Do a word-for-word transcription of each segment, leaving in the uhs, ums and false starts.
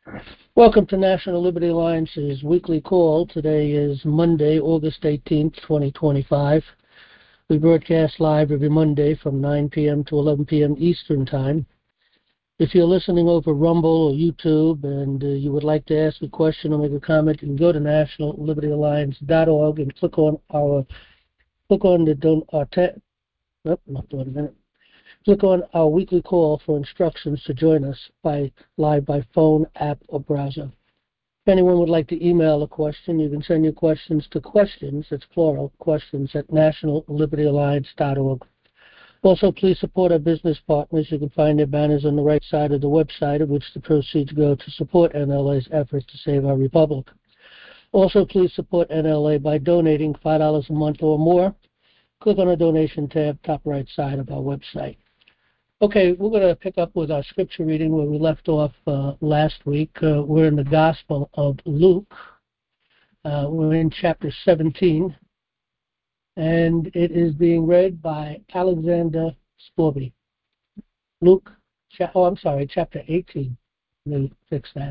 Welcome to National Liberty Alliance's weekly call. Today is Monday, August eighteenth, twenty twenty-five. We broadcast live every Monday from nine p.m. to eleven p.m. Eastern Time. If you're listening over Rumble or YouTube and uh, you would like to ask a question or make a comment, you can go to national liberty alliance dot org and click on our click on the don our ta- oh, not doing a minute. Click on our weekly call for instructions to join us by live by phone, app, or browser. If anyone would like to email a question, you can send your questions to questions, that's plural, questions at national liberty alliance dot org. Also, please support our business partners. You can find their banners on the right side of the website, of which the proceeds go to support N L A's efforts to save our republic. Also, please support N L A by donating five dollars a month or more. Click on the donation tab, top right side of our website. Okay, we're going to pick up with our scripture reading where we left off uh, last week. Uh, we're in the Gospel of Luke. Uh, we're in chapter seventeen, and it is being read by Alexander Sporby. Luke, cha- oh, I'm sorry, chapter eighteen. Let me fix that.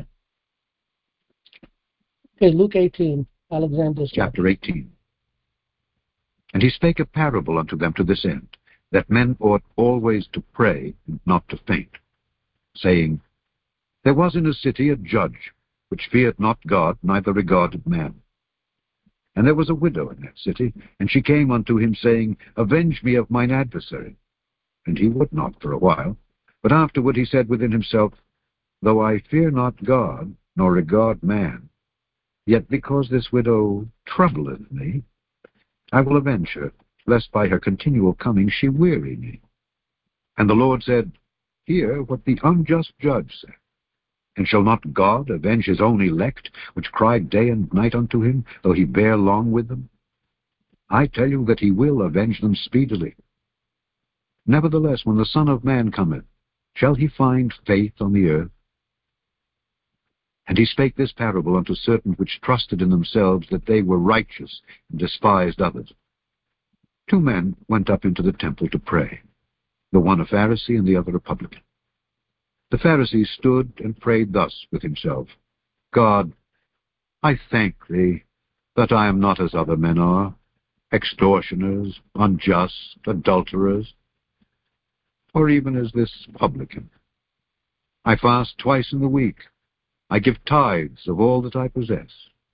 Okay, Luke eighteen, Alexander Sporby. Chapter eighteen. And he spake a parable unto them to this end, that men ought always to pray and not to faint, saying, There was in a city a judge, which feared not God, neither regarded man. And there was a widow in that city, and she came unto him, saying, Avenge me of mine adversary. And he would not for a while. But afterward he said within himself, Though I fear not God, nor regard man, yet because this widow troubleth me, I will avenge her, lest by her continual coming she weary me. And the Lord said, Hear what the unjust judge said. And shall not God avenge his own elect, which cry day and night unto him, though he bear long with them? I tell you that he will avenge them speedily. Nevertheless, when the Son of Man cometh, shall he find faith on the earth? And he spake this parable unto certain which trusted in themselves that they were righteous, and despised others. Two men went up into the temple to pray, the one a Pharisee and the other a publican. The Pharisee stood and prayed thus with himself, God, I thank thee that I am not as other men are, extortioners, unjust, adulterers, or even as this publican. I fast twice in the week. I give tithes of all that I possess.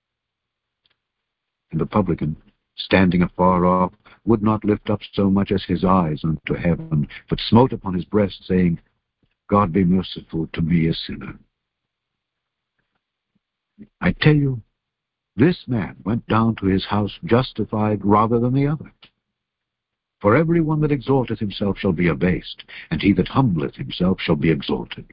And the publican, standing afar off, would not lift up so much as his eyes unto heaven, but smote upon his breast, saying, God be merciful to me, a sinner. I tell you, this man went down to his house justified rather than the other. For every one that exalteth himself shall be abased, and he that humbleth himself shall be exalted.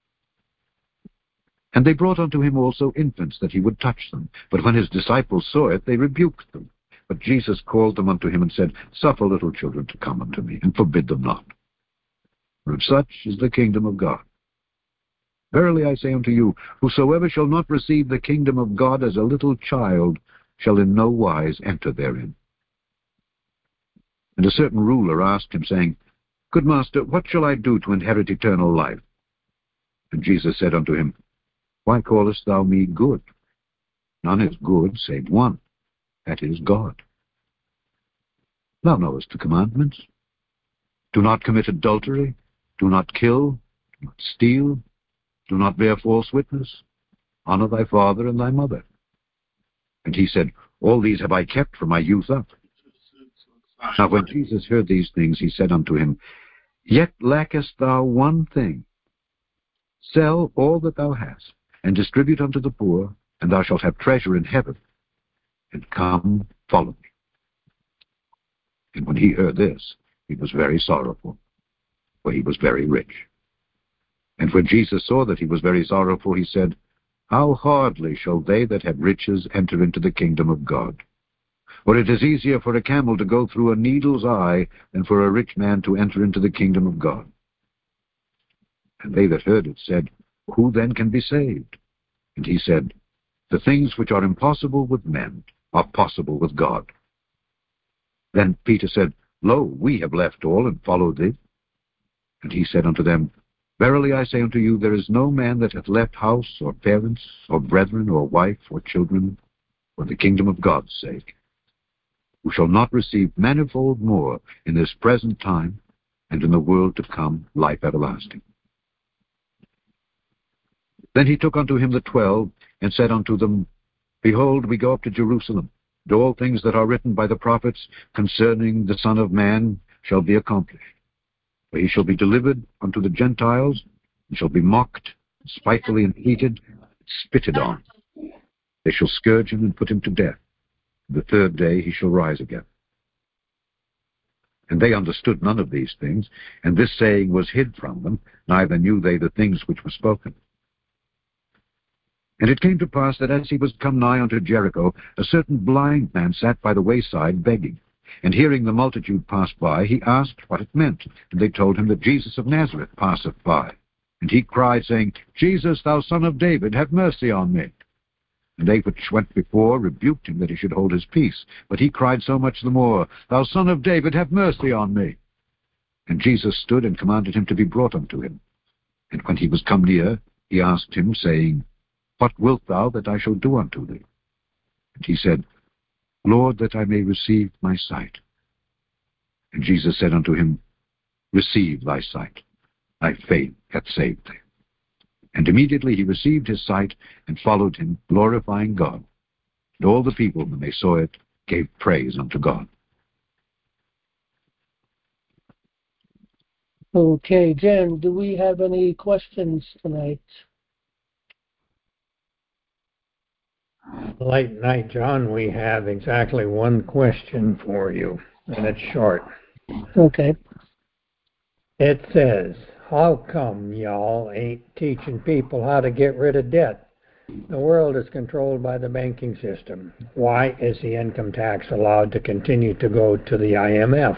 And they brought unto him also infants, that he would touch them. But when his disciples saw it, they rebuked them. But Jesus called them unto him and said, Suffer little children to come unto me, and forbid them not. For of such is the kingdom of God. Verily I say unto you, whosoever shall not receive the kingdom of God as a little child shall in no wise enter therein. And a certain ruler asked him, saying, Good master, what shall I do to inherit eternal life? And Jesus said unto him, Why callest thou me good? None is good save one, that is God. Thou knowest the commandments. Do not commit adultery, do not kill, do not steal, do not bear false witness, honor thy father and thy mother. And he said, All these have I kept from my youth up. Now when Jesus heard these things, he said unto him, Yet lackest thou one thing. Sell all that thou hast, and distribute unto the poor, and thou shalt have treasure in heaven. And come, follow me. And when he heard this, he was very sorrowful, for he was very rich. And when Jesus saw that he was very sorrowful, he said, How hardly shall they that have riches enter into the kingdom of God? For it is easier for a camel to go through a needle's eye than for a rich man to enter into the kingdom of God. And they that heard it said, Who then can be saved? And he said, The things which are impossible with men are possible with God. Then Peter said, Lo, we have left all and followed thee. And he said unto them, Verily I say unto you, there is no man that hath left house, or parents, or brethren, or wife, or children, for the kingdom of God's sake, who shall not receive manifold more in this present time, and in the world to come life everlasting. Then he took unto him the twelve, and said unto them, Behold, we go up to Jerusalem, and all things that are written by the prophets concerning the Son of Man shall be accomplished. For he shall be delivered unto the Gentiles, and shall be mocked, spitefully entreated, spitted on. They shall scourge him and put him to death. The third day he shall rise again. And they understood none of these things, and this saying was hid from them, neither knew they the things which were spoken. And it came to pass that as he was come nigh unto Jericho, a certain blind man sat by the wayside begging. And hearing the multitude pass by, he asked what it meant. And they told him that Jesus of Nazareth passeth by. And he cried, saying, Jesus, thou Son of David, have mercy on me. And they which went before rebuked him that he should hold his peace. But he cried so much the more, Thou Son of David, have mercy on me. And Jesus stood and commanded him to be brought unto him. And when he was come near, he asked him, saying, What wilt thou that I shall do unto thee? And he said, Lord, that I may receive my sight. And Jesus said unto him, Receive thy sight. Thy faith hath saved thee. And immediately he received his sight, and followed him, glorifying God. And all the people, when they saw it, gave praise unto God. Okay, Jen, do we have any questions tonight? Late night, John, we have exactly one question for you, and it's short. Okay. It says, how come y'all ain't teaching people how to get rid of debt? The world is controlled by the banking system. Why is the income tax allowed to continue to go to the I M F?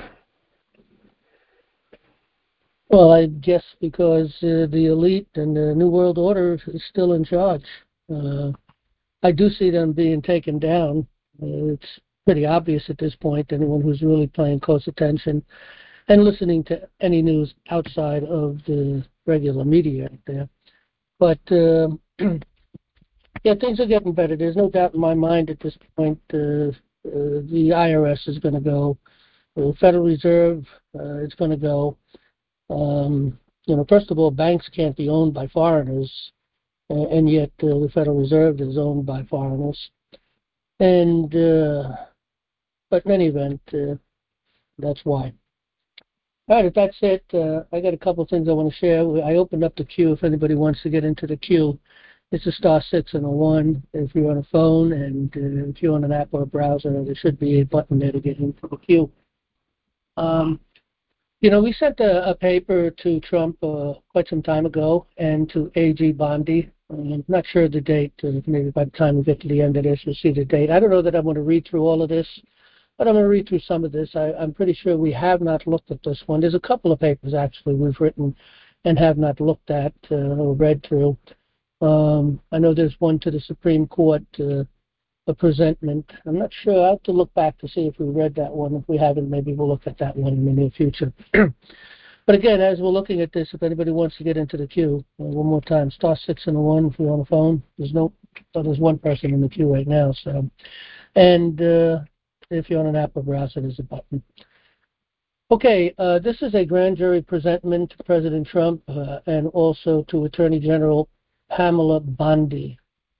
Well, I guess because uh, the elite and the New World Order is still in charge. Uh, I do see them being taken down. Uh, it's pretty obvious at this point, anyone who's really paying close attention and listening to any news outside of the regular media out there. But, uh, yeah, things are getting better. There's no doubt in my mind at this point uh, uh, the I R S is going to go. The Federal Reserve uh, is going to go. Um, you know, first of all, banks can't be owned by foreigners, uh, and yet uh, the Federal Reserve is owned by foreigners. And, uh, but in any event, uh, that's why. All right, if that's it, uh, I got a couple of things I want to share. I opened up the queue if anybody wants to get into the queue. It's a star six and a one if you're on a phone, and uh, if you're on an app or a browser, there should be a button there to get into the queue. Um, you know, we sent a, a paper to Trump uh, quite some time ago and to A G Bondi. I'm not sure of the date. Uh, maybe by the time we get to the end of this, we'll see the date. I don't know that I'm going to read through all of this. But I'm going to read through some of this. I, I'm pretty sure we have not looked at this one. There's a couple of papers, actually, we've written and have not looked at uh, or read through. Um, I know there's one to the Supreme Court, uh, a presentment. I'm not sure. I'll have to look back to see if we read that one. If we haven't, maybe we'll look at that one in the near future. But again, as we're looking at this, if anybody wants to get into the queue, uh, one more time, star six and a one if you're on the phone. There's no, oh, there's one person in the queue right now. So, and uh, if you're on an app or browser, there's a button. Okay, uh, this is a grand jury presentment to President Trump uh, and also to Attorney General Pamela Bondi.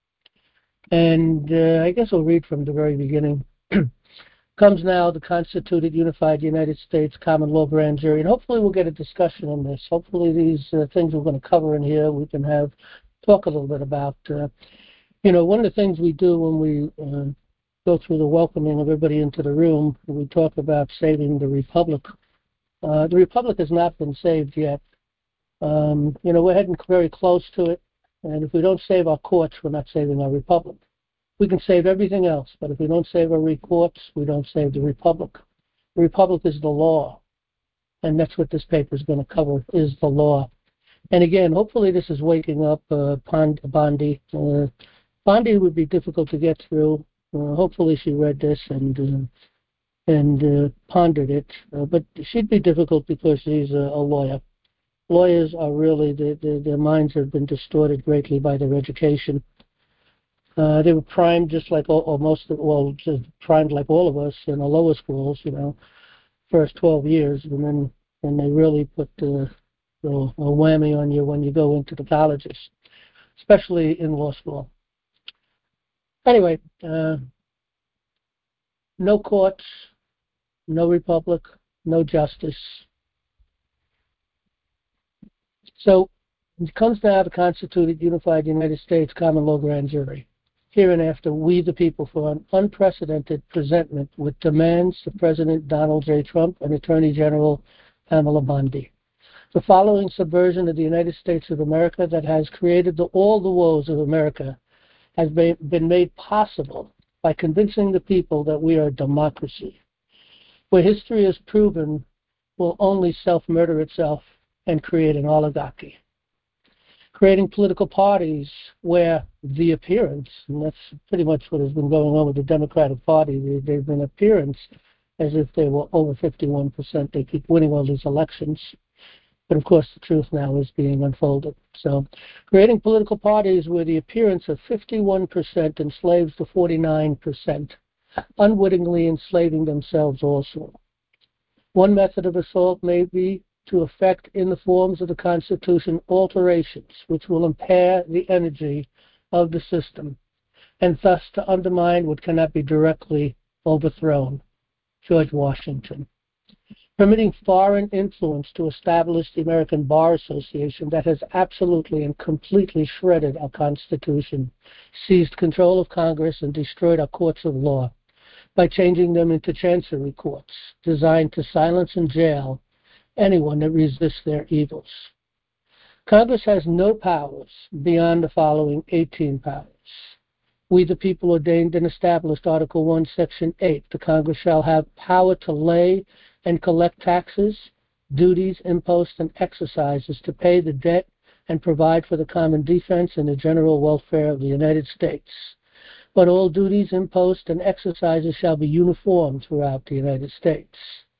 And uh, I guess I'll read from the very beginning. Comes now the constituted unified United States common law grand jury, and hopefully we'll get a discussion on this. Hopefully these uh, things we're going to cover in here we can have talk a little bit about. Uh, you know, one of the things we do when we uh, go through the welcoming of everybody into the room, we talk about saving the republic. Uh, the republic has not been saved yet. Um, you know, we're heading very close to it, and if we don't save our courts, we're not saving our republic. We can save everything else, but if we don't save our courts, we don't save the republic. The republic is the law, and that's what this paper is going to cover, is the law. And again, hopefully this is waking up uh, Bondi. Uh, Bondi would be difficult to get through. Uh, hopefully she read this and uh, and uh, pondered it, uh, but she'd be difficult because she's a, a lawyer. Lawyers are really, their, their, their minds have been distorted greatly by their education. Uh, they were primed just like all, or most of, well, just primed like all of us in the lower schools, you know, first twelve years, and then and they really put the, the a whammy on you when you go into the colleges, especially in law school. Anyway, uh, no courts, no republic, no justice. So it comes now to constituted unified United States common law grand jury. Hereinafter, we the people, for an unprecedented presentment with demands to President Donald J. Trump and Attorney General Pamela Bondi. The following subversion of the United States of America that has created the, all the woes of America has been, been made possible by convincing the people that we are a democracy, where history has proven will only self-murder itself and create an oligarchy. Creating political parties where the appearance, and that's pretty much what has been going on with the Democratic Party, they've been appearance as if they were over fifty-one percent. They keep winning all these elections. But of course the truth now is being unfolded. So creating political parties where the appearance of fifty-one percent enslaves the forty-nine percent, unwittingly enslaving themselves also. One method of assault may be to effect in the forms of the Constitution alterations which will impair the energy of the system and thus to undermine what cannot be directly overthrown. George Washington. Permitting foreign influence to establish the American Bar Association that has absolutely and completely shredded our Constitution, seized control of Congress, and destroyed our courts of law by changing them into chancery courts designed to silence and jail anyone that resists their evils. Congress has no powers beyond the following eighteen powers. We the people ordained and established Article one, Section eight. The Congress shall have power to lay and collect taxes, duties, imposts, and exercises to pay the debt and provide for the common defense and the general welfare of the United States. But all duties, imposts, and exercises shall be uniform throughout the United States.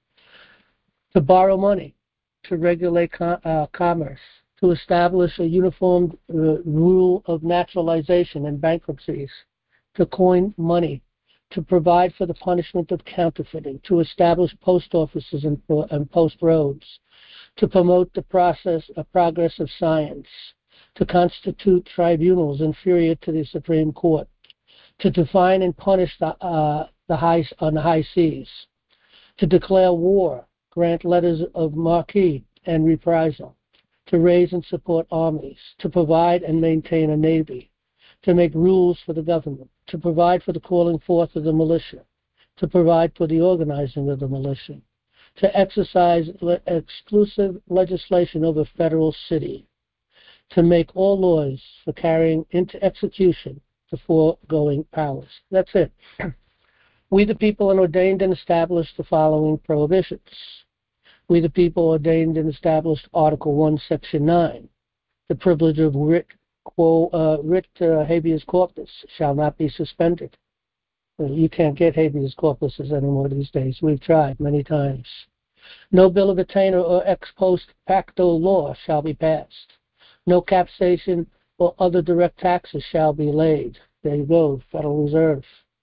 To borrow money, to regulate co- uh, commerce, to establish a uniform uh, rule of naturalization and bankruptcies, to coin money, to provide for the punishment of counterfeiting, to establish post offices and, uh, and post roads, to promote the process of progress of science, to constitute tribunals inferior to the Supreme Court, to define and punish the, uh, the high, on the high seas, to declare war, grant letters of marque and reprisal, to raise and support armies, to provide and maintain a navy, to make rules for the government, to provide for the calling forth of the militia, to provide for the organizing of the militia, to exercise le- exclusive legislation over federal city, to make all laws for carrying into execution the foregoing powers. That's it. We the people are ordained and established the following prohibitions. We the people ordained and established Article one, Section nine. The privilege of writ, quo, uh, writ uh, habeas corpus shall not be suspended. Well, you can't get habeas corpuses anymore these days. We've tried many times. No bill of attainder or ex post facto law shall be passed. No capsation or other direct taxes shall be laid. There you go, Federal Reserve.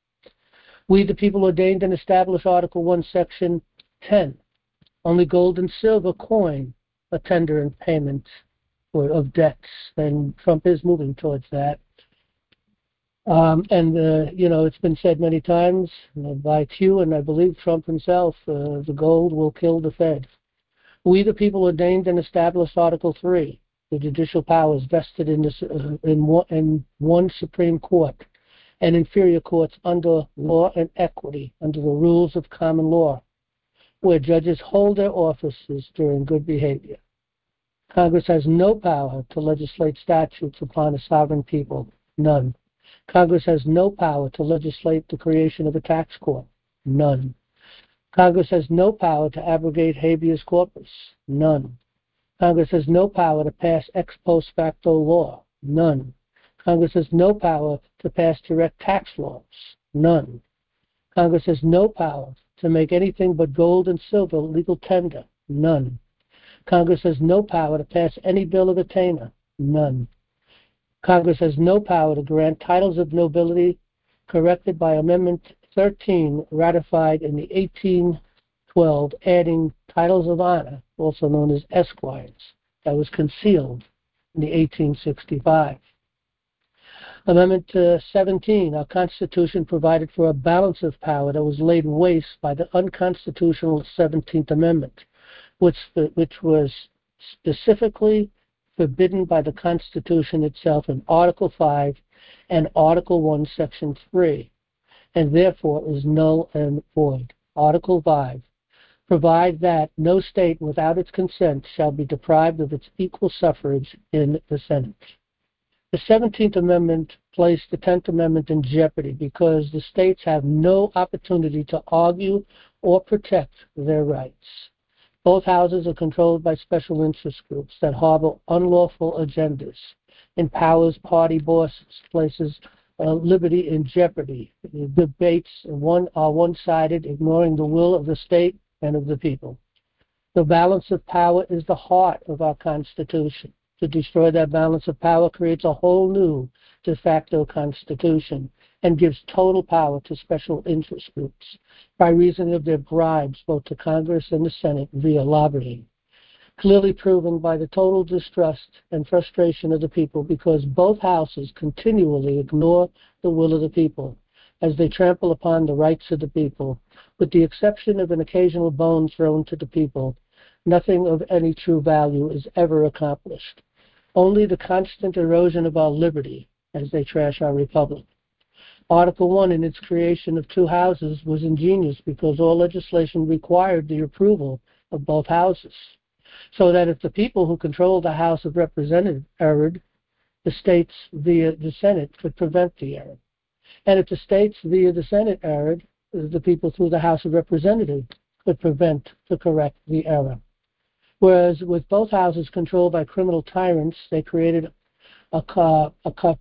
We the people ordained and established Article one, Section ten. Only gold and silver coin a tender in payment for, of debts, and Trump is moving towards that. Um, and, uh, you know, it's been said many times uh, by Q, and I believe Trump himself, uh, the gold will kill the Fed. We the people ordained and established Article three, the judicial powers vested in, this, uh, in, one, in one Supreme Court and inferior courts under law and equity, under the rules of common law, where judges hold their offices during good behavior. Congress has no power to legislate statutes upon a sovereign people, none. Congress has no power to legislate the creation of a tax court, none. Congress has no power to abrogate habeas corpus, none. Congress has no power to pass ex post facto law, none. Congress has no power to pass direct tax laws, none. Congress has no power to make anything but gold and silver legal tender, none. Congress has no power to pass any bill of attainder. None. Congress has no power to grant titles of nobility corrected by Amendment thirteen, ratified in the eighteen twelve, adding titles of honor, also known as esquires, that was concealed in the eighteen sixty-five. Amendment uh, seventeen, our Constitution provided for a balance of power that was laid waste by the unconstitutional seventeenth Amendment, which, which was specifically forbidden by the Constitution itself in Article five and Article one, Section three, and therefore is null and void. Article five, provide that no state without its consent shall be deprived of its equal suffrage in the Senate. The seventeenth Amendment placed the tenth Amendment in jeopardy because the states have no opportunity to argue or protect their rights. Both houses are controlled by special interest groups that harbor unlawful agendas, empowers party bosses, places uh, liberty in jeopardy. The debates one, are one-sided, ignoring the will of the state and of the people. The balance of power is the heart of our Constitution. To destroy that balance of power creates a whole new de facto Constitution and gives total power to special interest groups by reason of their bribes both to Congress and the Senate via lobbying, clearly proven by the total distrust and frustration of the people because both houses continually ignore the will of the people as they trample upon the rights of the people. With the exception of an occasional bone thrown to the people, nothing of any true value is ever accomplished. Only the constant erosion of our liberty as they trash our republic. Article one, in its creation of two houses, was ingenious because all legislation required the approval of both houses, so that if the people who controlled the House of Representatives erred, the states via the Senate could prevent the error. And if the states via the Senate erred, the people through the House of Representatives could prevent to correct the error. Whereas with both houses controlled by criminal tyrants, they created a, car, a car,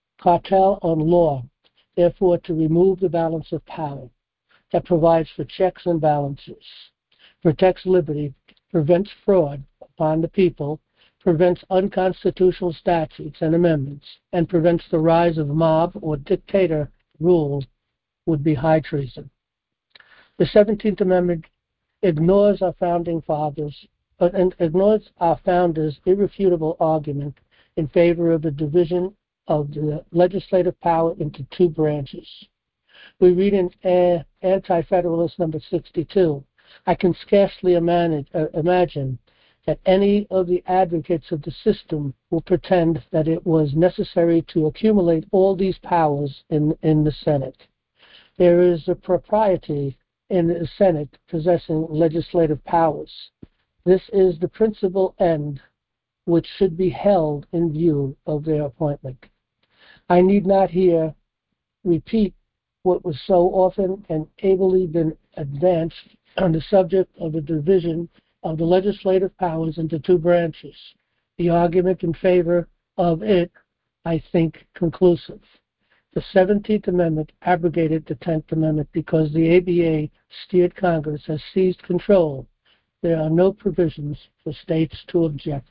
cartel on law, therefore to remove the balance of power that provides for checks and balances, protects liberty, prevents fraud upon the people, prevents unconstitutional statutes and amendments, and prevents the rise of mob or dictator rule would be high treason. The seventeenth Amendment ignores our founding fathers uh, and ignores our founders' irrefutable argument in favor of the division of the legislative power into two branches. We read in uh, Anti-Federalist number sixty-two, I can scarcely manage, uh, imagine that any of the advocates of the system will pretend that it was necessary to accumulate all these powers in, in the Senate. There is a propriety in the Senate possessing legislative powers. This is the principal end which should be held in view of their appointment. I need not here repeat what was so often and ably been advanced on the subject of the division of the legislative powers into two branches. The argument in favor of it, I think, conclusive. The seventeenth Amendment abrogated the tenth Amendment because the A B A steered Congress has seized control. There are no provisions for states to object.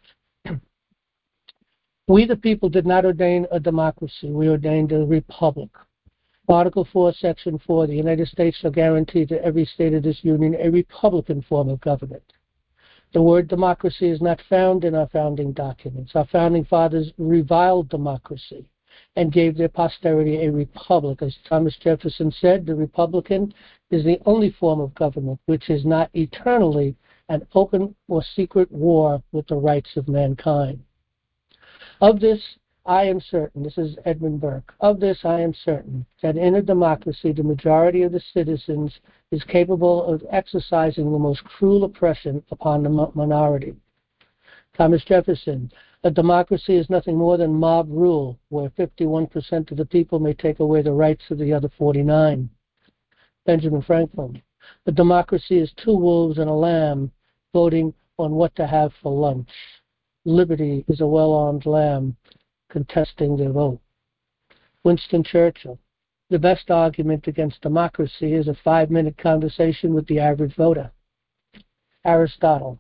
We, the people, did not ordain a democracy. We ordained a republic. Article four, Section four, the United States shall guarantee to every state of this union a republican form of government. The word democracy is not found in our founding documents. Our founding fathers reviled democracy and gave their posterity a republic. As Thomas Jefferson said, the republican is the only form of government which is not eternally an open or secret war with the rights of mankind. Of this, I am certain, this is Edmund Burke, of this I am certain, that in a democracy the majority of the citizens is capable of exercising the most cruel oppression upon the minority. Thomas Jefferson, a democracy is nothing more than mob rule, where fifty-one percent of the people may take away the rights of the other forty-nine. Benjamin Franklin, a democracy is two wolves and a lamb voting on what to have for lunch. Liberty is a well-armed lamb contesting their vote. Winston Churchill, the best argument against democracy is a five-minute conversation with the average voter. Aristotle,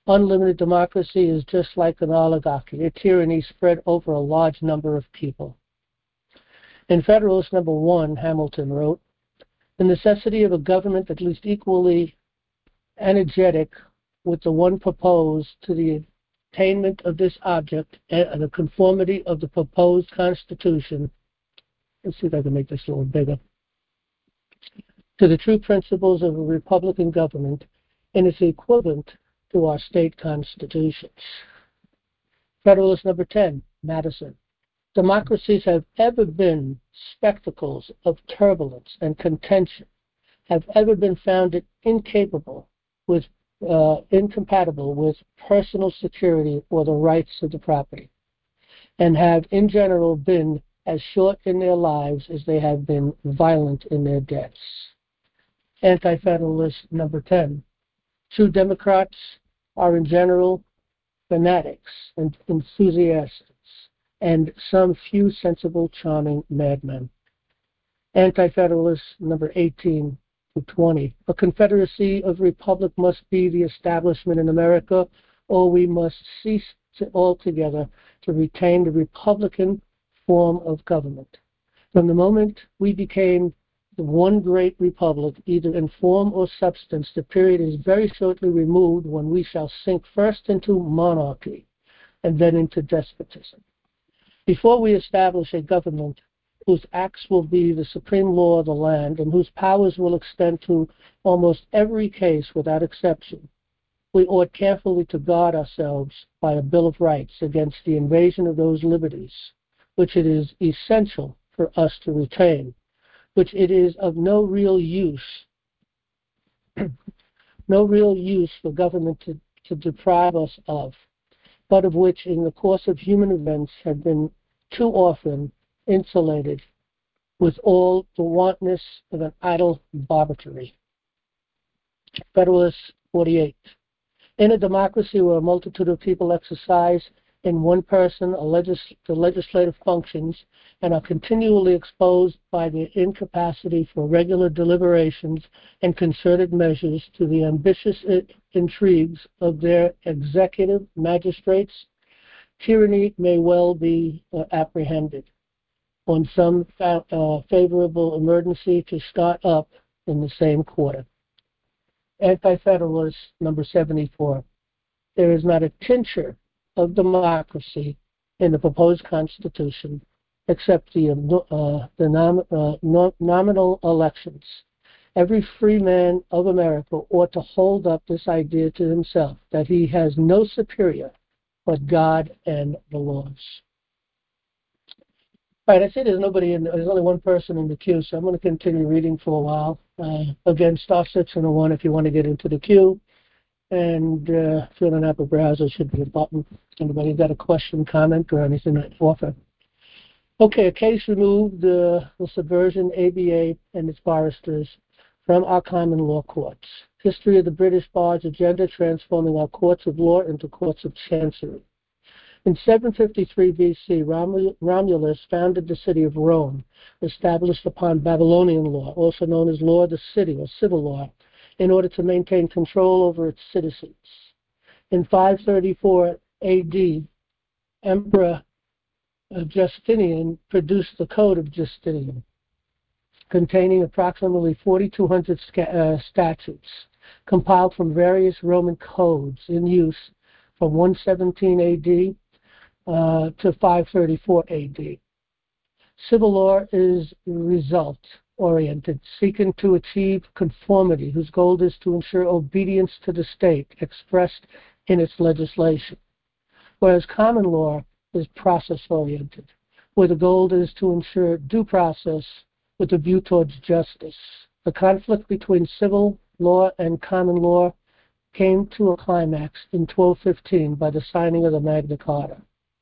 Unlimited democracy is just like an oligarchy, a tyranny spread over a large number of people. In Federalist Number One, Hamilton wrote, "The necessity of a government at least equally energetic with the one proposed to the attainment of this object and the conformity of the proposed Constitution," let's see if I can make this a little bigger, "to the true principles of a Republican government and its equivalent to our state constitutions." Federalist Number ten, Madison. "Democracies have ever been spectacles of turbulence and contention, have ever been found incapable with, uh, incompatible with personal security or the rights of the property, and have in general been as short in their lives as they have been violent in their deaths." Anti-Federalist Number ten. "True Democrats are in general fanatics and enthusiasts, and some few sensible, charming madmen." Anti-Federalist Number eighteen to twenty. "A confederacy of republic must be the establishment in America, or we must cease to altogether to retain the republican form of government. From the moment we became the one great republic, either in form or substance, the period is very shortly removed when we shall sink first into monarchy and then into despotism. Before we establish a government whose acts will be the supreme law of the land and whose powers will extend to almost every case without exception, we ought carefully to guard ourselves by a Bill of Rights against the invasion of those liberties which it is essential for us to retain, which it is of no real use, no real use for government to, to deprive us of, but of which in the course of human events have been too often insulated with all the wantonness of an idle barbarity." Federalist forty-eight. "In a democracy where a multitude of people exercise in one person a legis- the legislative functions and are continually exposed by their incapacity for regular deliberations and concerted measures to the ambitious I- intrigues of their executive magistrates, tyranny may well be uh, apprehended on some fa- uh, favorable emergency to start up in the same quarter." Anti-Federalist Number seventy-four. "There is not a tincture of democracy in the proposed Constitution except the, uh, the nom- uh, no- nominal elections. Every free man of America ought to hold up this idea to himself, that he has no superior but God and the laws." All right, I see there's nobody in, there's only one person in the queue, so I'm going to continue reading for a while. Uh, again, star six and a one if you want to get into the queue. And uh, if you're on an Apple browser, should be a button. Anybody got a question, comment, or anything to offer? Okay, a case removed uh, the subversion, A B A, and its barristers from our common law courts. History of the British Bar's agenda transforming our courts of law into courts of chancery. In seven fifty-three B C, Romulus founded the city of Rome, established upon Babylonian law, also known as law of the city or civil law, in order to maintain control over its citizens. In five thirty-four A D, Emperor Justinian produced the Code of Justinian, containing approximately forty-two hundred uh, statutes, compiled from various Roman codes in use from one seventeen A D uh, to five thirty-four A D. Civil law is result-oriented, seeking to achieve conformity, whose goal is to ensure obedience to the state expressed in its legislation, whereas common law is process-oriented, where the goal is to ensure due process with a view towards justice. The conflict between civil law and common law came to a climax in twelve fifteen by the signing of the Magna Carta.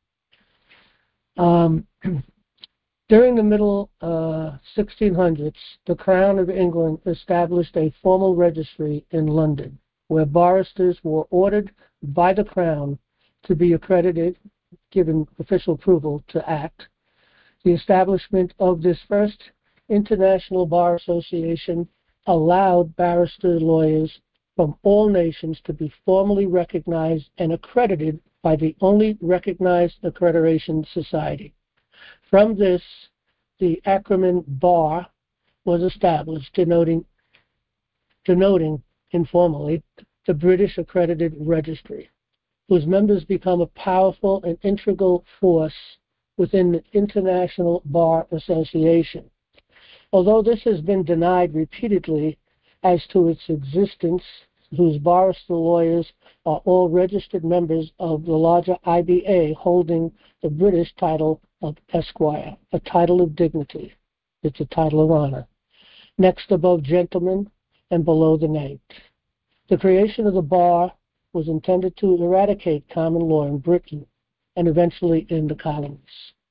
Um, during the middle uh, sixteen hundreds, the Crown of England established a formal registry in London, where barristers were ordered by the Crown to be accredited, given official approval to act. The establishment of this first International Bar Association allowed barrister lawyers from all nations to be formally recognized and accredited by the only recognized accreditation society. From this, the acronym BAR was established, denoting, denoting informally the British Accredited Registry, whose members become a powerful and integral force within the International Bar Association. Although this has been denied repeatedly as to its existence, whose barrister lawyers are all registered members of the larger I B A, holding the British title of Esquire, a title of dignity. It's a title of honor, next above gentlemen and below the knight. The creation of the bar was intended to eradicate common law in Britain and eventually in the colonies.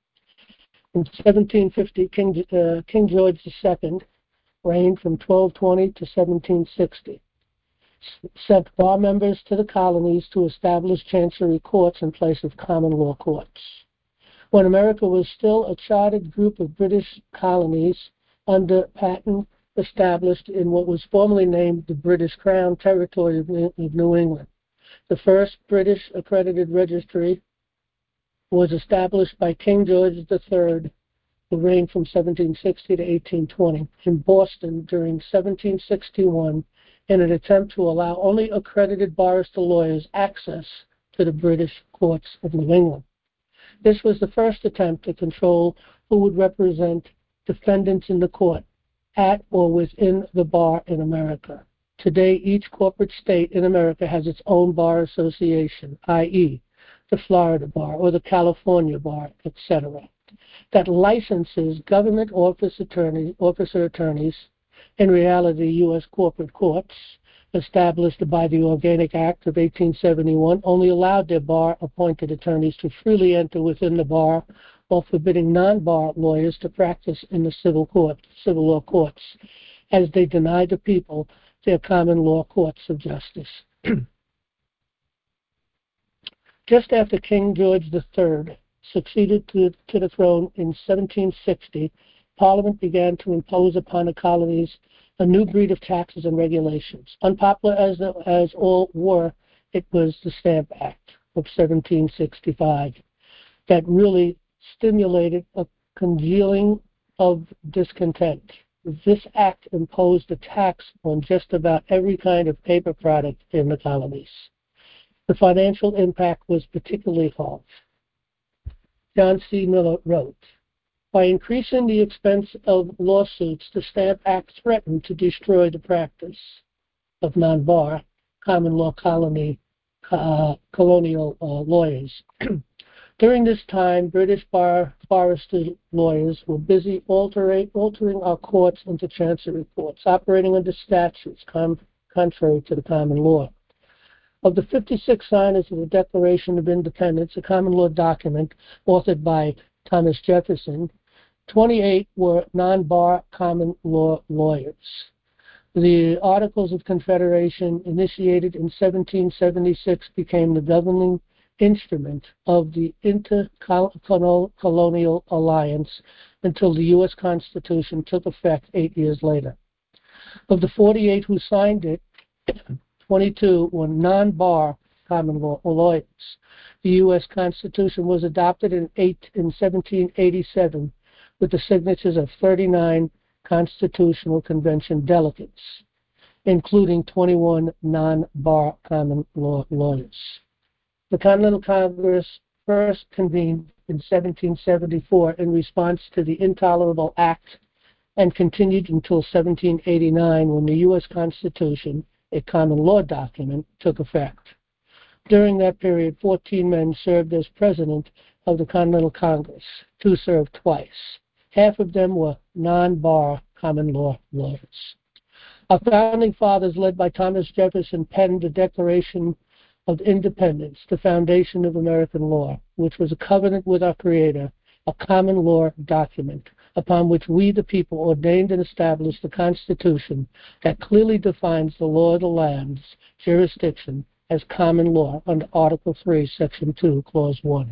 In seventeen fifty, King, uh, King George the Second reigned from twelve twenty to seventeen sixty, sent bar members to the colonies to establish chancery courts in place of common law courts. When America was still a chartered group of British colonies under patent established in what was formerly named the British Crown Territory of New England, the first British accredited registry was established by King George the Third, who reigned from seventeen sixty to eighteen twenty, in Boston during seventeen sixty-one, in an attempt to allow only accredited barrister lawyers access to the British courts of New England. This was the first attempt to control who would represent defendants in the court at or within the bar in America. Today, each corporate state in America has its own bar association, that is, the Florida Bar or the California Bar, et cetera, that licenses government office attorney, officer attorneys, in reality U S corporate courts, established by the Organic Act of eighteen seventy-one, only allowed their bar-appointed attorneys to freely enter within the bar while forbidding non-bar lawyers to practice in the civil court, civil law courts, as they denied the people their common law courts of justice. Just after King George the Third succeeded to, to the throne in seventeen sixty, Parliament began to impose upon the colonies a new breed of taxes and regulations. Unpopular as, the, as all were, it was the Stamp Act of seventeen sixty-five that really stimulated a congealing of discontent. This act imposed a tax on just about every kind of paper product in the colonies. The financial impact was particularly harsh. John C. Miller wrote, by increasing the expense of lawsuits, the Stamp Act threatened to destroy the practice of non-bar, common law colony, uh, colonial uh, lawyers. During this time, British bar barrister lawyers were busy altering, altering our courts into chancery courts, operating under statutes com- contrary to the common law. Of the fifty-six signers of the Declaration of Independence, a common law document authored by Thomas Jefferson, twenty-eight were non-bar common law lawyers. The Articles of Confederation, initiated in seventeen seventy-six, became the governing instrument of the Intercolonial Alliance until the U S Constitution took effect eight years later. Of the forty-eight who signed it, twenty-two were non-bar common law lawyers. The U S Constitution was adopted in, eight, in seventeen eighty-seven with the signatures of thirty-nine Constitutional Convention delegates, including twenty-one non-bar common law lawyers. The Continental Congress first convened in seventeen seventy-four in response to the Intolerable Act and continued until seventeen eighty-nine when the U S Constitution, a common law document, took effect. During that period, fourteen men served as president of the Continental Congress. Two served twice. Half of them were non-bar common law lawyers. Our founding fathers, led by Thomas Jefferson, penned the Declaration of Independence, the foundation of American law, which was a covenant with our Creator, a common law document upon which we, the people, ordained and established the Constitution that clearly defines the law of the land's jurisdiction as common law under Article three, Section two, Clause one.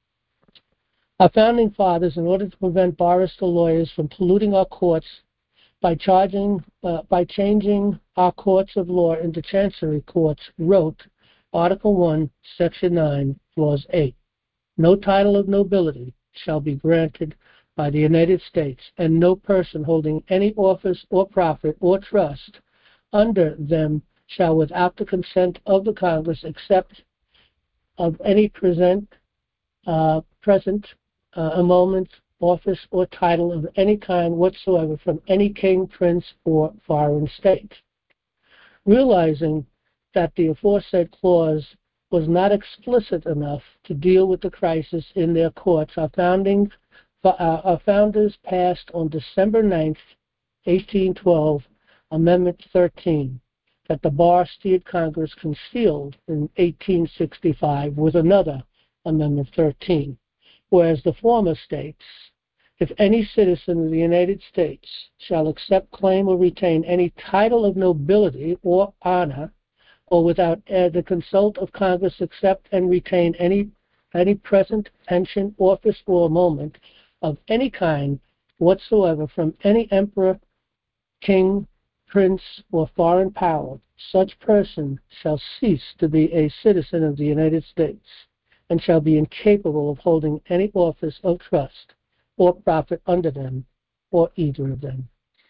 Our founding fathers, in order to prevent barrister lawyers from polluting our courts by charging, uh, by changing our courts of law into chancery courts, wrote Article one, Section nine, Clause eight. No title of nobility shall be granted by the United States, and no person holding any office or profit or trust under them shall, without the consent of the Congress, accept of any present, uh, present uh, emolument, office, or title of any kind whatsoever from any king, prince, or foreign state. Realizing that the aforesaid clause was not explicit enough to deal with the crisis in their courts, our founding uh, our founders passed on December ninth, eighteen twelve, Amendment thirteen, that the bar steered Congress concealed in eighteen sixty-five with another, Amendment thirteen, whereas the former states, if any citizen of the United States shall accept, claim, or retain any title of nobility or honor, or without uh, the consult of Congress accept and retain any any present, pension, office, or emolument of any kind whatsoever from any emperor, king, prince, or foreign power, such person shall cease to be a citizen of the United States and shall be incapable of holding any office of trust or profit under them or either of them.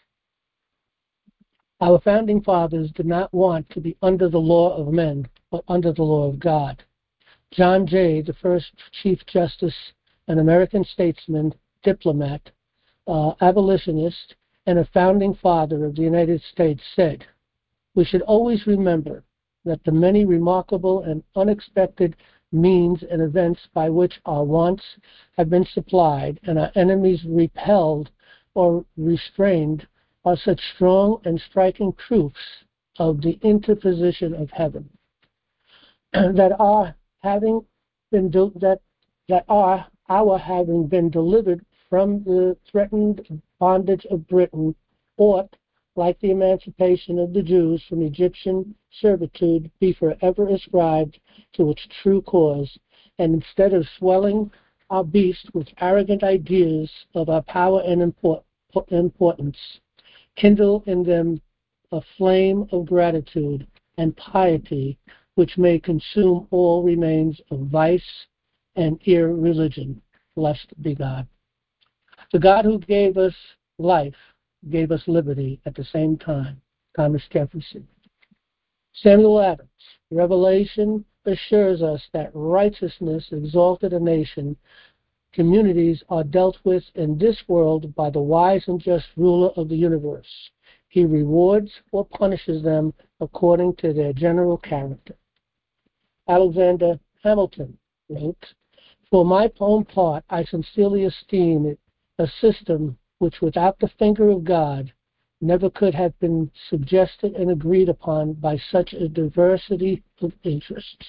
Our founding fathers did not want to be under the law of men, but under the law of God. John Jay, the first Chief Justice, an American statesman, diplomat, uh, abolitionist, and a founding father of the United States, said, "We should always remember that the many remarkable and unexpected means and events by which our wants have been supplied and our enemies repelled or restrained are such strong and striking proofs of the interposition of heaven, that our having been do- that that our our having been delivered from the threatened bondage of Britain ought, like the emancipation of the Jews from Egyptian servitude, be forever ascribed to its true cause, and instead of swelling our beast with arrogant ideas of our power and import- importance, kindle in them a flame of gratitude and piety which may consume all remains of vice and irreligion. Blessed be God. The God who gave us life gave us liberty at the same time. Thomas Jefferson. Samuel Adams. Revelation assures us that righteousness exalted a nation. Communities are dealt with in this world by the wise and just ruler of the universe. He rewards or punishes them according to their general character. Alexander Hamilton wrote, "For my own part, I sincerely esteem it a system which, without the finger of God, never could have been suggested and agreed upon by such a diversity of interests."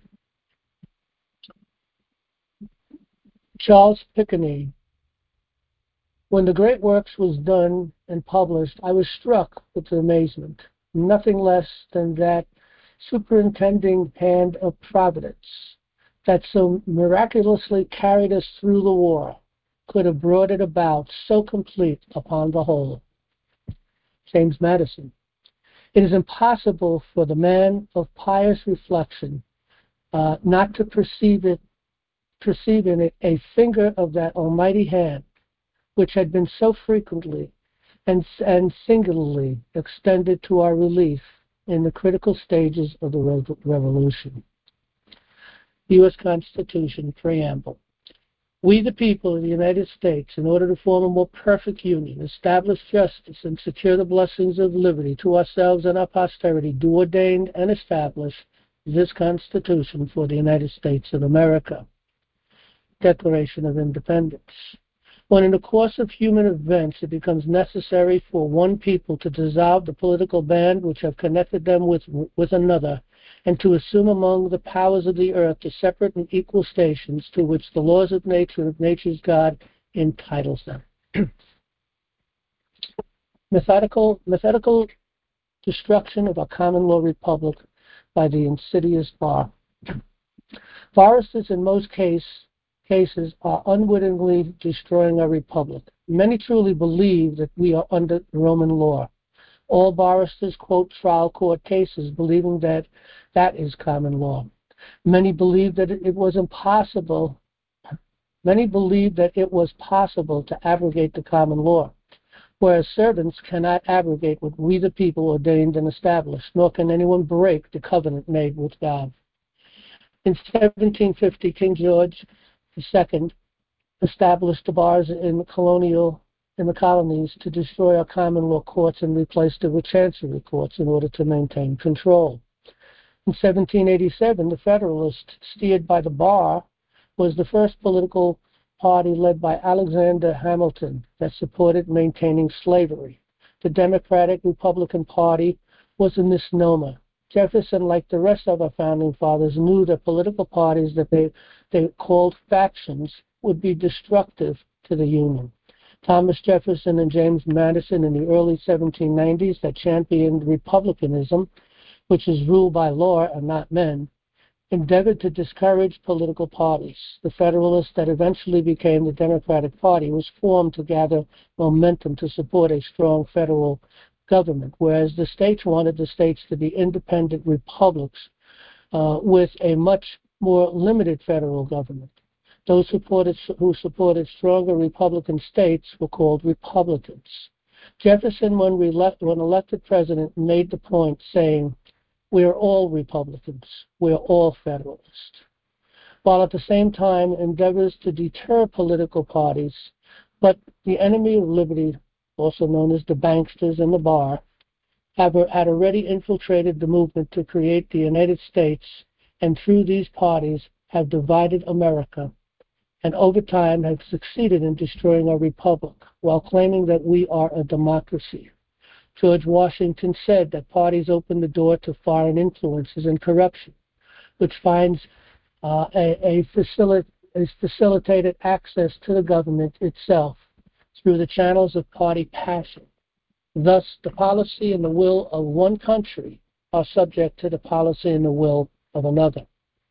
Charles Pickney. When the great works was done and published, I was struck with amazement, nothing less than that superintending hand of Providence that so miraculously carried us through the war could have brought it about so complete upon the whole. James Madison. It is impossible for the man of pious reflection uh, not to perceive it, perceive in it a finger of that almighty hand which had been so frequently and, and singularly extended to our relief in the critical stages of the Re- Revolution. U S Constitution Preamble. We, the people of the United States, in order to form a more perfect union, establish justice, and secure the blessings of liberty to ourselves and our posterity, do ordain and establish this Constitution for the United States of America. Declaration of Independence. When in the course of human events it becomes necessary for one people to dissolve the political band which have connected them with, with another, and to assume among the powers of the earth the separate and equal stations to which the laws of nature and of nature's God entitles them. Methodical, methodical destruction of our common law republic by the insidious bar. Foresters in most case, cases are unwittingly destroying our republic. Many truly believe that we are under Roman law. All barristers quote trial court cases, believing that that is common law. Many believe that it was impossible. Many believe that it was possible to abrogate the common law, whereas servants cannot abrogate what we the people ordained and established, nor can anyone break the covenant made with God. In seventeen fifty, King George the Second established the bars in the colonial in the colonies to destroy our common law courts and replaced it with chancery courts in order to maintain control. In seventeen eighty-seven, the Federalists, steered by the bar, was the first political party led by Alexander Hamilton that supported maintaining slavery. The Democratic Republican Party was a misnomer. Jefferson, like the rest of our founding fathers, knew that political parties that they, they called factions would be destructive to the Union. Thomas Jefferson and James Madison in the early seventeen nineties that championed republicanism, which is ruled by law and not men, endeavored to discourage political parties. The Federalists that eventually became the Democratic Party was formed to gather momentum to support a strong federal government, whereas the states wanted the states to be independent republics uh, with a much more limited federal government. Those supported, who supported stronger Republican states were called Republicans. Jefferson, when, re- when elected president, made the point saying, "We are all Republicans. We are all Federalists," while at the same time endeavors to deter political parties. But the enemy of liberty, also known as the banksters and the bar, have, had already infiltrated the movement to create the United States, and through these parties have divided America, and over time have succeeded in destroying our republic while claiming that we are a democracy. George Washington said that parties open the door to foreign influences and corruption, which finds uh, a, a, facili- a facilitated access to the government itself through the channels of party passion. Thus, the policy and the will of one country are subject to the policy and the will of another.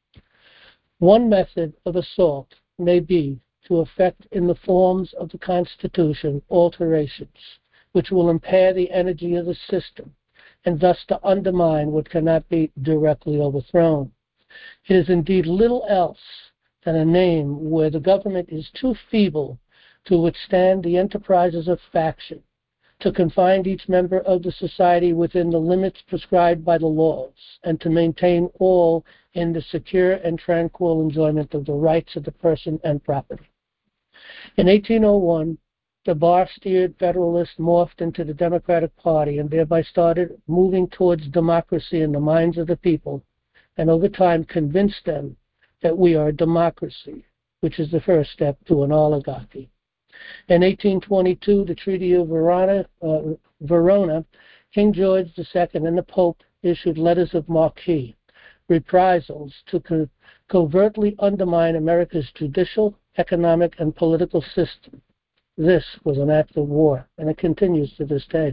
One method of assault may be to effect in the forms of the Constitution alterations which will impair the energy of the system and thus to undermine what cannot be directly overthrown. It is indeed little else than a name where the government is too feeble to withstand the enterprises of faction, to confine each member of the society within the limits prescribed by the laws, and to maintain all in the secure and tranquil enjoyment of the rights of the person and property. In eighteen oh one, the bar-steered Federalists morphed into the Democratic Party and thereby started moving towards democracy in the minds of the people, and over time convinced them that we are a democracy, which is the first step to an oligarchy. In eighteen twenty-two, the Treaty of Verona, uh, Verona, King George the Second and the Pope issued letters of marque, reprisals to co- covertly undermine America's judicial, economic, and political system. This was an act of war, and it continues to this day.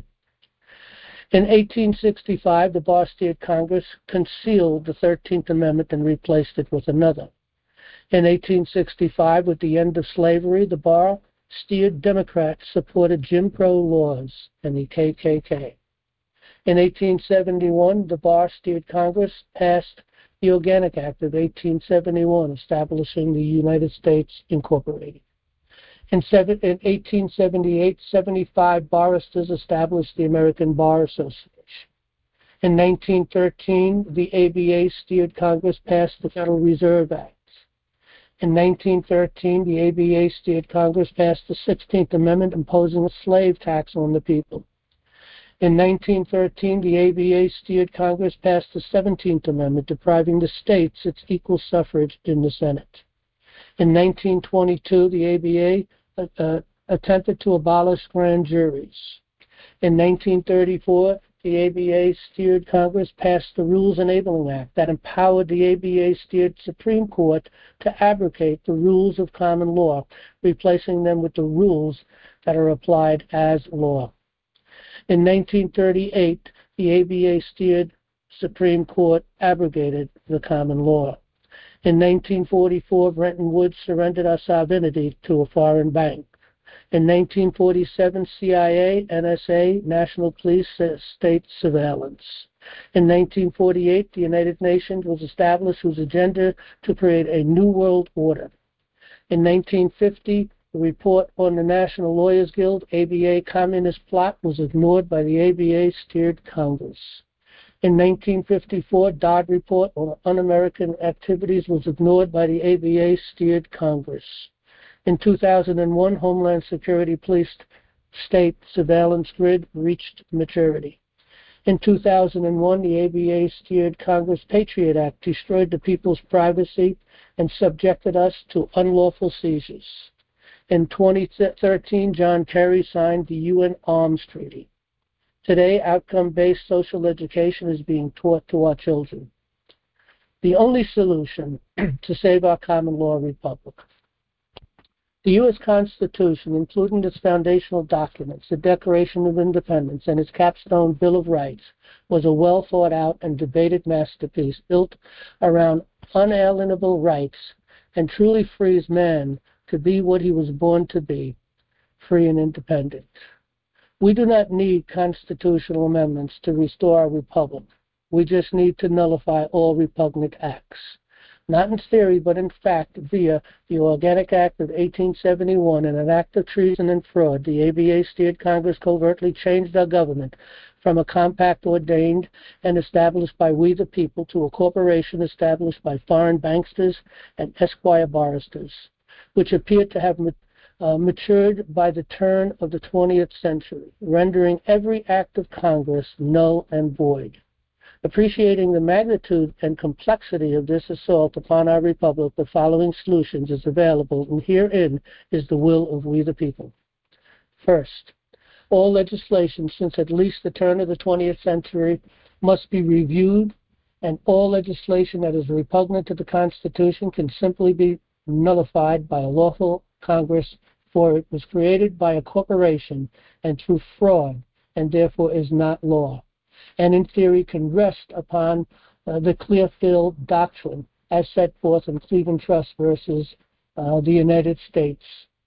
In eighteen sixty-five, the bar-steered Congress concealed the thirteenth Amendment and replaced it with another. In eighteen sixty-five, with the end of slavery, the bar-steered Democrats supported Jim Crow laws and the K K K. In eighteen seventy-one, the bar-steered Congress passed the Organic Act of eighteen seventy-one, establishing the United States Incorporated. In eighteen seventy-eight, seventy-five barristers established the American Bar Association. In nineteen thirteen, the A B A-steered Congress passed the Federal Reserve Act. In nineteen thirteen, the A B A-steered Congress passed the sixteenth Amendment, imposing a slave tax on the people. In nineteen thirteen, the A B A-steered Congress passed the seventeenth Amendment, depriving the states its equal suffrage in the Senate. In nineteen twenty-two, the A B A uh, uh, attempted to abolish grand juries. In nineteen thirty-four, the A B A-steered Congress passed the Rules Enabling Act that empowered the A B A-steered Supreme Court to abrogate the rules of common law, replacing them with the rules that are applied as law. In nineteen thirty-eight, the A B A-steered Supreme Court abrogated the common law. In nineteen forty-four, Bretton Woods surrendered our sovereignty to a foreign bank. In nineteen forty-seven, C I A, N S A, National Police, State Surveillance. In nineteen forty-eight, the United Nations was established whose agenda to create a new world order. In nineteen fifty, the report on the National Lawyers Guild, A B A Communist Plot, was ignored by the A B A-steered Congress. In nineteen fifty-four, Dodd Report on Un-American Activities was ignored by the A B A-steered Congress. In two thousand one, Homeland Security Police State Surveillance Grid reached maturity. In two thousand one, the A B A-steered Congress Patriot Act destroyed the people's privacy and subjected us to unlawful seizures. In twenty thirteen, John Kerry signed the U N Arms Treaty. Today, outcome-based social education is being taught to our children. The only solution to save our common law republic. The U S Constitution, including its foundational documents, the Declaration of Independence, and its capstone Bill of Rights, was a well-thought-out and debated masterpiece built around unalienable rights and truly frees man to be what he was born to be, free and independent. We do not need constitutional amendments to restore our republic. We just need to nullify all repugnant acts. Not in theory, but in fact, via the Organic Act of eighteen seventy-one and an act of treason and fraud, the A B A-steered Congress covertly changed our government from a compact ordained and established by we the people to a corporation established by foreign banksters and esquire barristers, which appeared to have uh, matured by the turn of the twentieth century, rendering every act of Congress null and void. Appreciating the magnitude and complexity of this assault upon our republic, the following solutions is available, and herein is the will of we the people. First, all legislation since at least the turn of the twentieth century must be reviewed, and all legislation that is repugnant to the Constitution can simply be nullified by a lawful Congress, for it was created by a corporation and through fraud, and therefore is not law, and in theory can rest upon uh, the Clearfield Doctrine as set forth in Cleveland Trust versus uh, the United States,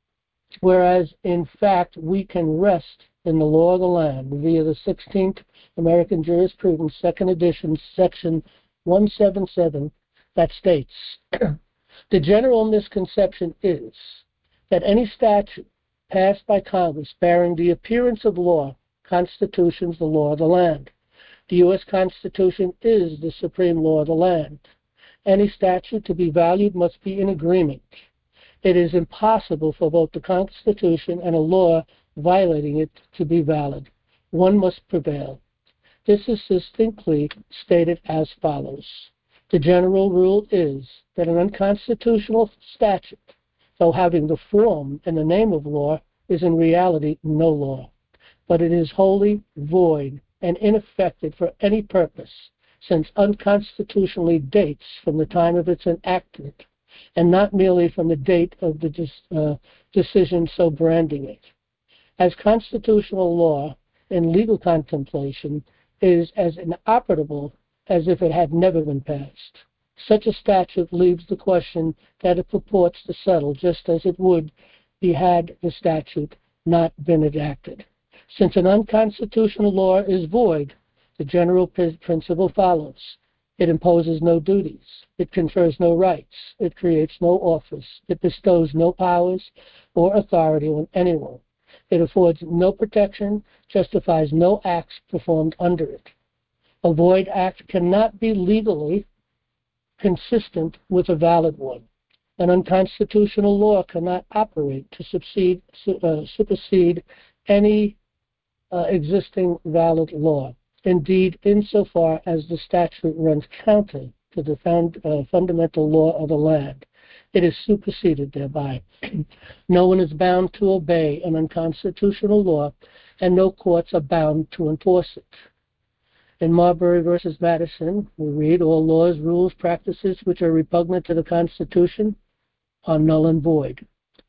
whereas in fact we can rest in the law of the land via the sixteenth American Jurisprudence, second edition, section one seventy-seven, that states, the general misconception is that any statute passed by Congress bearing the appearance of law constitutes the law of the land. The U S Constitution is the supreme law of the land. Any statute to be valued must be in agreement. It is impossible for both the Constitution and a law violating it to be valid. One must prevail. This is distinctly stated as follows. The general rule is that an unconstitutional statute, though having the form and the name of law, is in reality no law, but it is wholly void and ineffective for any purpose, since unconstitutionally dates from the time of its enactment, and not merely from the date of the uh, decision so branding it. As constitutional law in legal contemplation is as inoperable as if it had never been passed. Such a statute leaves the question that it purports to settle, just as it would be had the statute not been enacted. Since an unconstitutional law is void, the general principle follows. It imposes no duties. It confers no rights. It creates no office. It bestows no powers or authority on anyone. It affords no protection, justifies no acts performed under it. A void act cannot be legally consistent with a valid one. An unconstitutional law cannot operate to subsede, uh, supersede any uh, existing valid law. Indeed, insofar as the statute runs counter to the found, uh, fundamental law of the land, it is superseded thereby. No one is bound to obey an unconstitutional law, and no courts are bound to enforce it. In Marbury versus Madison, we read, all laws, rules, practices which are repugnant to the Constitution are null and void.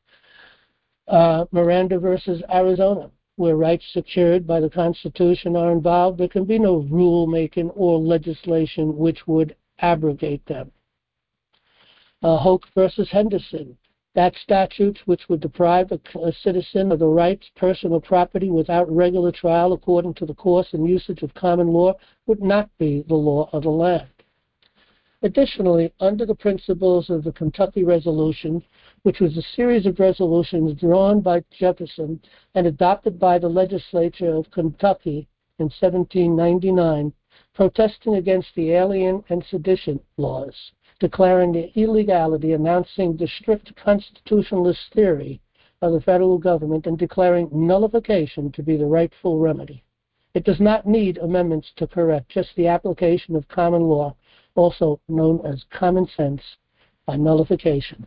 Uh, Miranda versus Arizona, where rights secured by the Constitution are involved, there can be no rule-making or legislation which would abrogate them. uh, Hoke versus Henderson. That statute, which would deprive a, a citizen of the right to personal property without regular trial according to the course and usage of common law, would not be the law of the land. Additionally, under the principles of the Kentucky Resolution, which was a series of resolutions drawn by Jefferson and adopted by the legislature of Kentucky in seventeen ninety-nine, protesting against the Alien and Sedition laws, declaring the illegality, announcing the strict constitutionalist theory of the federal government, and declaring nullification to be the rightful remedy. It does not need amendments to correct, just the application of common law, also known as common sense, by nullification.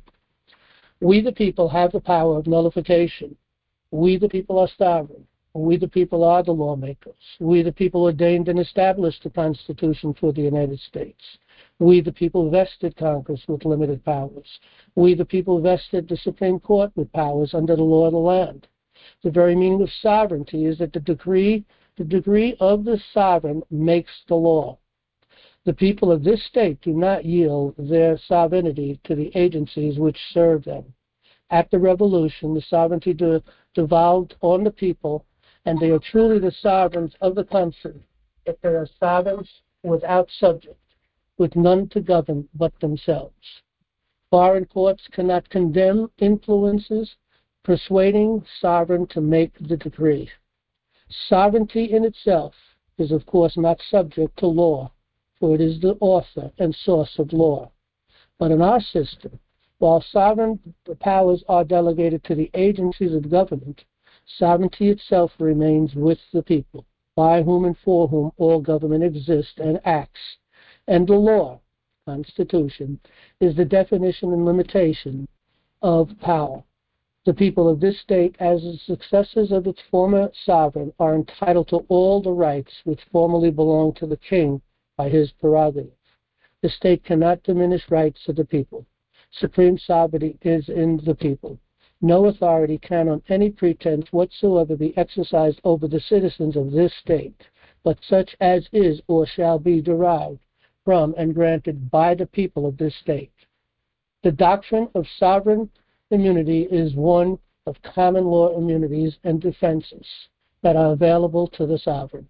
We the people have the power of nullification. We the people are sovereign. We the people are the lawmakers. We the people ordained and established the Constitution for the United States. We the people vested Congress with limited powers. We the people vested the Supreme Court with powers under the law of the land. The very meaning of sovereignty is that the degree, the degree of the sovereign makes the law. The people of this state do not yield their sovereignty to the agencies which serve them. At the Revolution, the sovereignty de- devolved on the people, and they are truly the sovereigns of the country if they are sovereigns without subject, with none to govern but themselves. Foreign courts cannot condemn influences, persuading sovereign to make the decree. Sovereignty in itself is, of course, not subject to law, for it is the author and source of law. But in our system, while sovereign powers are delegated to the agencies of government, sovereignty itself remains with the people, by whom and for whom all government exists and acts. And the law, Constitution, is the definition and limitation of power. The people of this state, as the successors of its former sovereign, are entitled to all the rights which formerly belonged to the king by his prerogative. The state cannot diminish rights of the people. Supreme sovereignty is in the people. No authority can on any pretense whatsoever be exercised over the citizens of this state, but such as is or shall be derived from and granted by the people of this state. The doctrine of sovereign immunity is one of common law immunities and defenses that are available to the sovereign.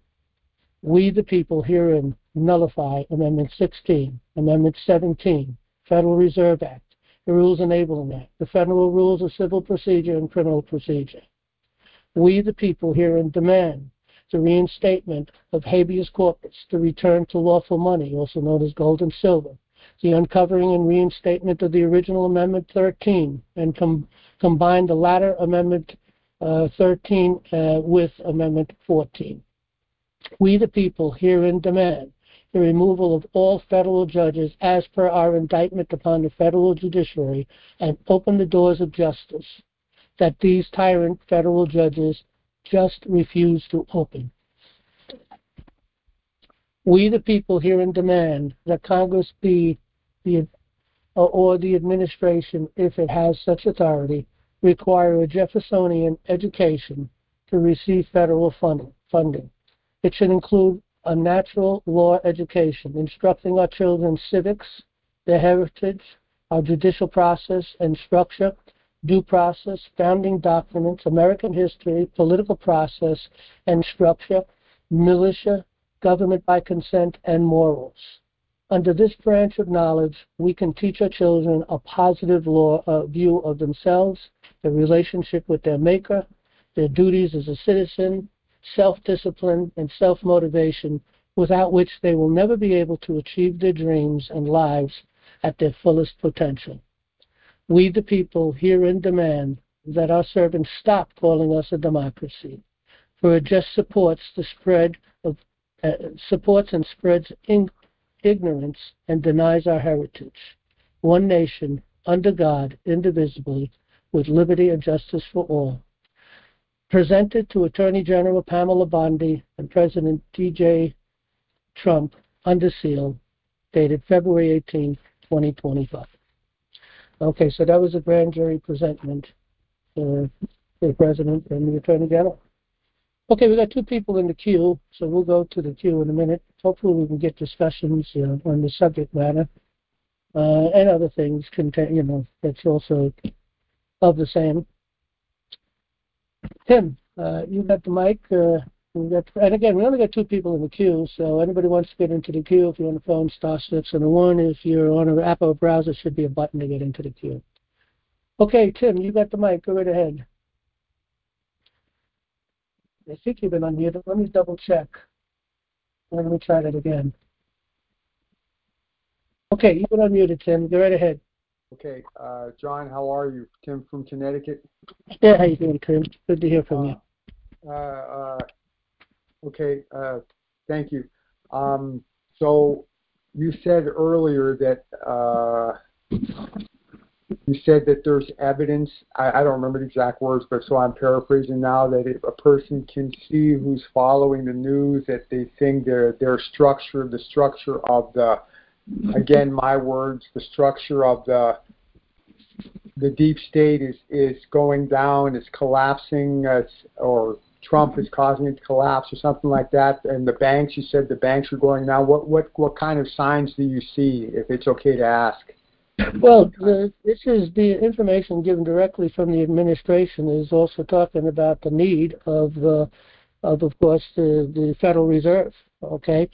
We, the people, herein nullify Amendment sixteen, Amendment seventeen, Federal Reserve Act, the Rules Enabling Act, the Federal Rules of Civil Procedure and Criminal Procedure. We, the people, herein demand the reinstatement of habeas corpus, the return to lawful money, also known as gold and silver, the uncovering and reinstatement of the original Amendment thirteen, and com- combine the latter Amendment uh, thirteen uh, with Amendment fourteen. We, the people, herein demand the removal of all federal judges as per our indictment upon the federal judiciary, and open the doors of justice that these tyrant federal judges just refuse to open. We, the people, herein demand that Congress be the or the administration, if it has such authority, require a Jeffersonian education to receive federal funding. It should include a natural law education, instructing our children civics, their heritage, our judicial process and structure, due process, founding documents, American history, political process and structure, militia, government by consent, and morals. Under this branch of knowledge, we can teach our children a positive law uh, view of themselves, their relationship with their maker, their duties as a citizen, self-discipline, and self-motivation, without which they will never be able to achieve their dreams and lives at their fullest potential. We, the people, herein demand that our servants stop calling us a democracy, for it just supports the spread of uh, supports and spreads in, ignorance and denies our heritage. One nation, under God, indivisibly, with liberty and justice for all. Presented to Attorney General Pamela Bondi and President D J Trump under seal, dated February eighteenth, twenty twenty-five. Okay, so that was a grand jury presentment for the President and the Attorney General. Okay, we got two people in the queue, so we'll go to the queue in a minute. Hopefully we can get discussions uh, on the subject matter. uh, and other things contain, you know, that's also of the same. Tim, uh, you got the mic. Uh, we got, and again, we only got two people in the queue, so anybody wants to get into the queue, if you're on the phone, star six and a one. If you're on an app or browser, should be a button to get into the queue. Okay, Tim, you got the mic. Go right ahead. I think you've been unmuted. Let me double check. Let me try that again. Okay, you've been unmuted, Tim. Go right ahead. Okay, uh, John, how are you? Tim from Connecticut. Yeah, how you doing, Tim? Good to hear from uh, you. Uh, uh, okay, uh, thank you. Um, so you said earlier that uh, you said that there's evidence. I, I don't remember the exact words, but so I'm paraphrasing now, that if a person can see who's following the news, that they think their their structure, the structure of the, again, my words, the structure of the the deep state is is going down, is collapsing, uh, or Trump is causing it to collapse, or something like that. And the banks, you said the banks are going down. What what what kind of signs do you see, if it's okay to ask? Well, the, this is the information given directly from the administration is also talking about the need of, uh, of, of course, the, the Federal Reserve, okay?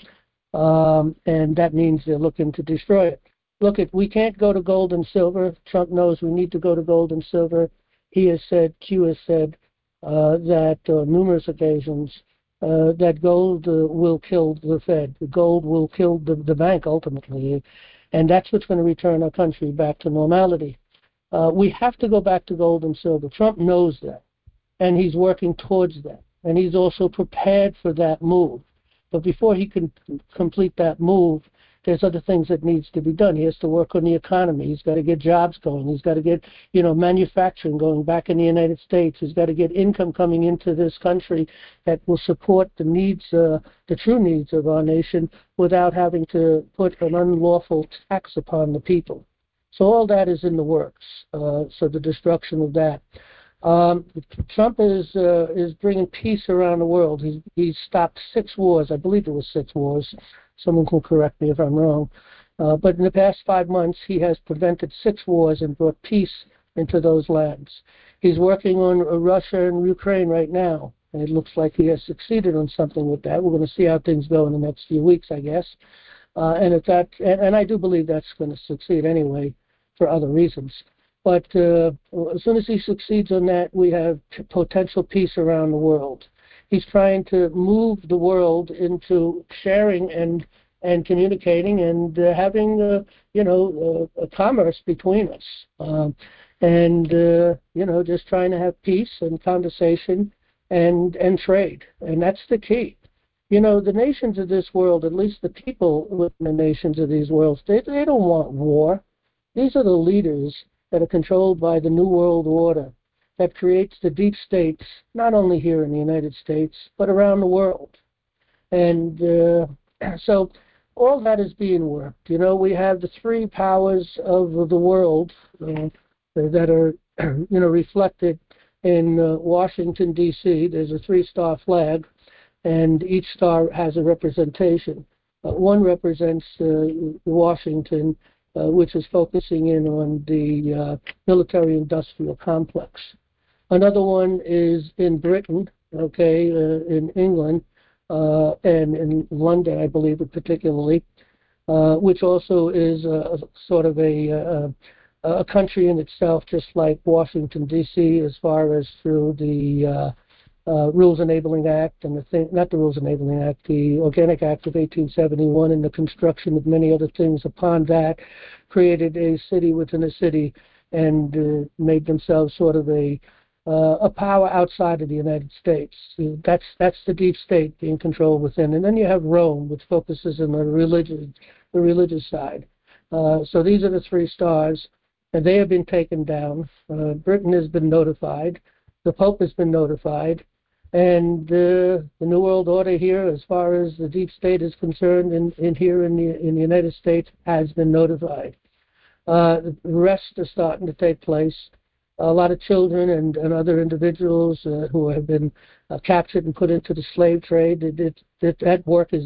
Um, and that means they're looking to destroy it. Look, it, we can't go to gold and silver. Trump knows we need to go to gold and silver. He has said, Q has said, uh, that on uh, numerous occasions, uh, that gold uh, will kill the Fed. The gold will kill the, the bank ultimately. And that's what's going to return our country back to normality. Uh, we have to go back to gold and silver. Trump knows that, and he's working towards that. And he's also prepared for that move. But before he can complete that move, there's other things that needs to be done. He has to work on the economy. He's got to get jobs going. He's got to get, you know, manufacturing going back in the United States. He's got to get income coming into this country that will support the needs, uh, the true needs of our nation, without having to put an unlawful tax upon the people. So all that is in the works. Uh, so the destruction of that. Um, Trump is uh, is bringing peace around the world. He's he's stopped six wars. I believe it was six wars. Someone can correct me if I'm wrong. Uh, but in the past five months, he has prevented six wars and brought peace into those lands. He's working on uh, Russia and Ukraine right now. And it looks like he has succeeded on something with that. We're going to see how things go in the next few weeks, I guess. Uh, and if that, and, and I do believe that's going to succeed anyway, for other reasons. But uh, as soon as he succeeds on that, we have p- potential peace around the world. He's trying to move the world into sharing and and communicating and uh, having, uh, you know, uh, a commerce between us. Um, and, uh, you know, just trying to have peace and conversation and, and trade. And that's the key. You know, the nations of this world, at least the people within the nations of these worlds, they, they don't want war. These are the leaders that are controlled by the New World Order that creates the deep states, not only here in the United States, but around the world. And uh, so all that is being worked. You know, we have the three powers of the world uh, that are, you know, reflected in uh, Washington, D C There's a three-star flag, and each star has a representation. Uh, one represents uh, Washington, uh, which is focusing in on the uh, military-industrial complex. Another one is in Britain, okay, uh, in England, uh, and in London, I believe, particularly, uh, which also is a, a sort of a, a, a country in itself, just like Washington, D C, as far as through the uh, uh, Rules Enabling Act and the thing, not the Rules Enabling Act, the Organic Act of eighteen seventy-one, and the construction of many other things upon that, created a city within a city and uh, made themselves sort of a Uh, a power outside of the United States. That's that's the deep state being controlled within. And then you have Rome, which focuses on the religion, the religious side. Uh, so these are the three stars, and they have been taken down. Uh, Britain has been notified. The Pope has been notified. And uh, the New World Order here, as far as the deep state is concerned, in, in here in the, in the United States, has been notified. Uh, the rest are starting to take place. A lot of children and, and other individuals uh, who have been uh, captured and put into the slave trade, it, it, it, that work is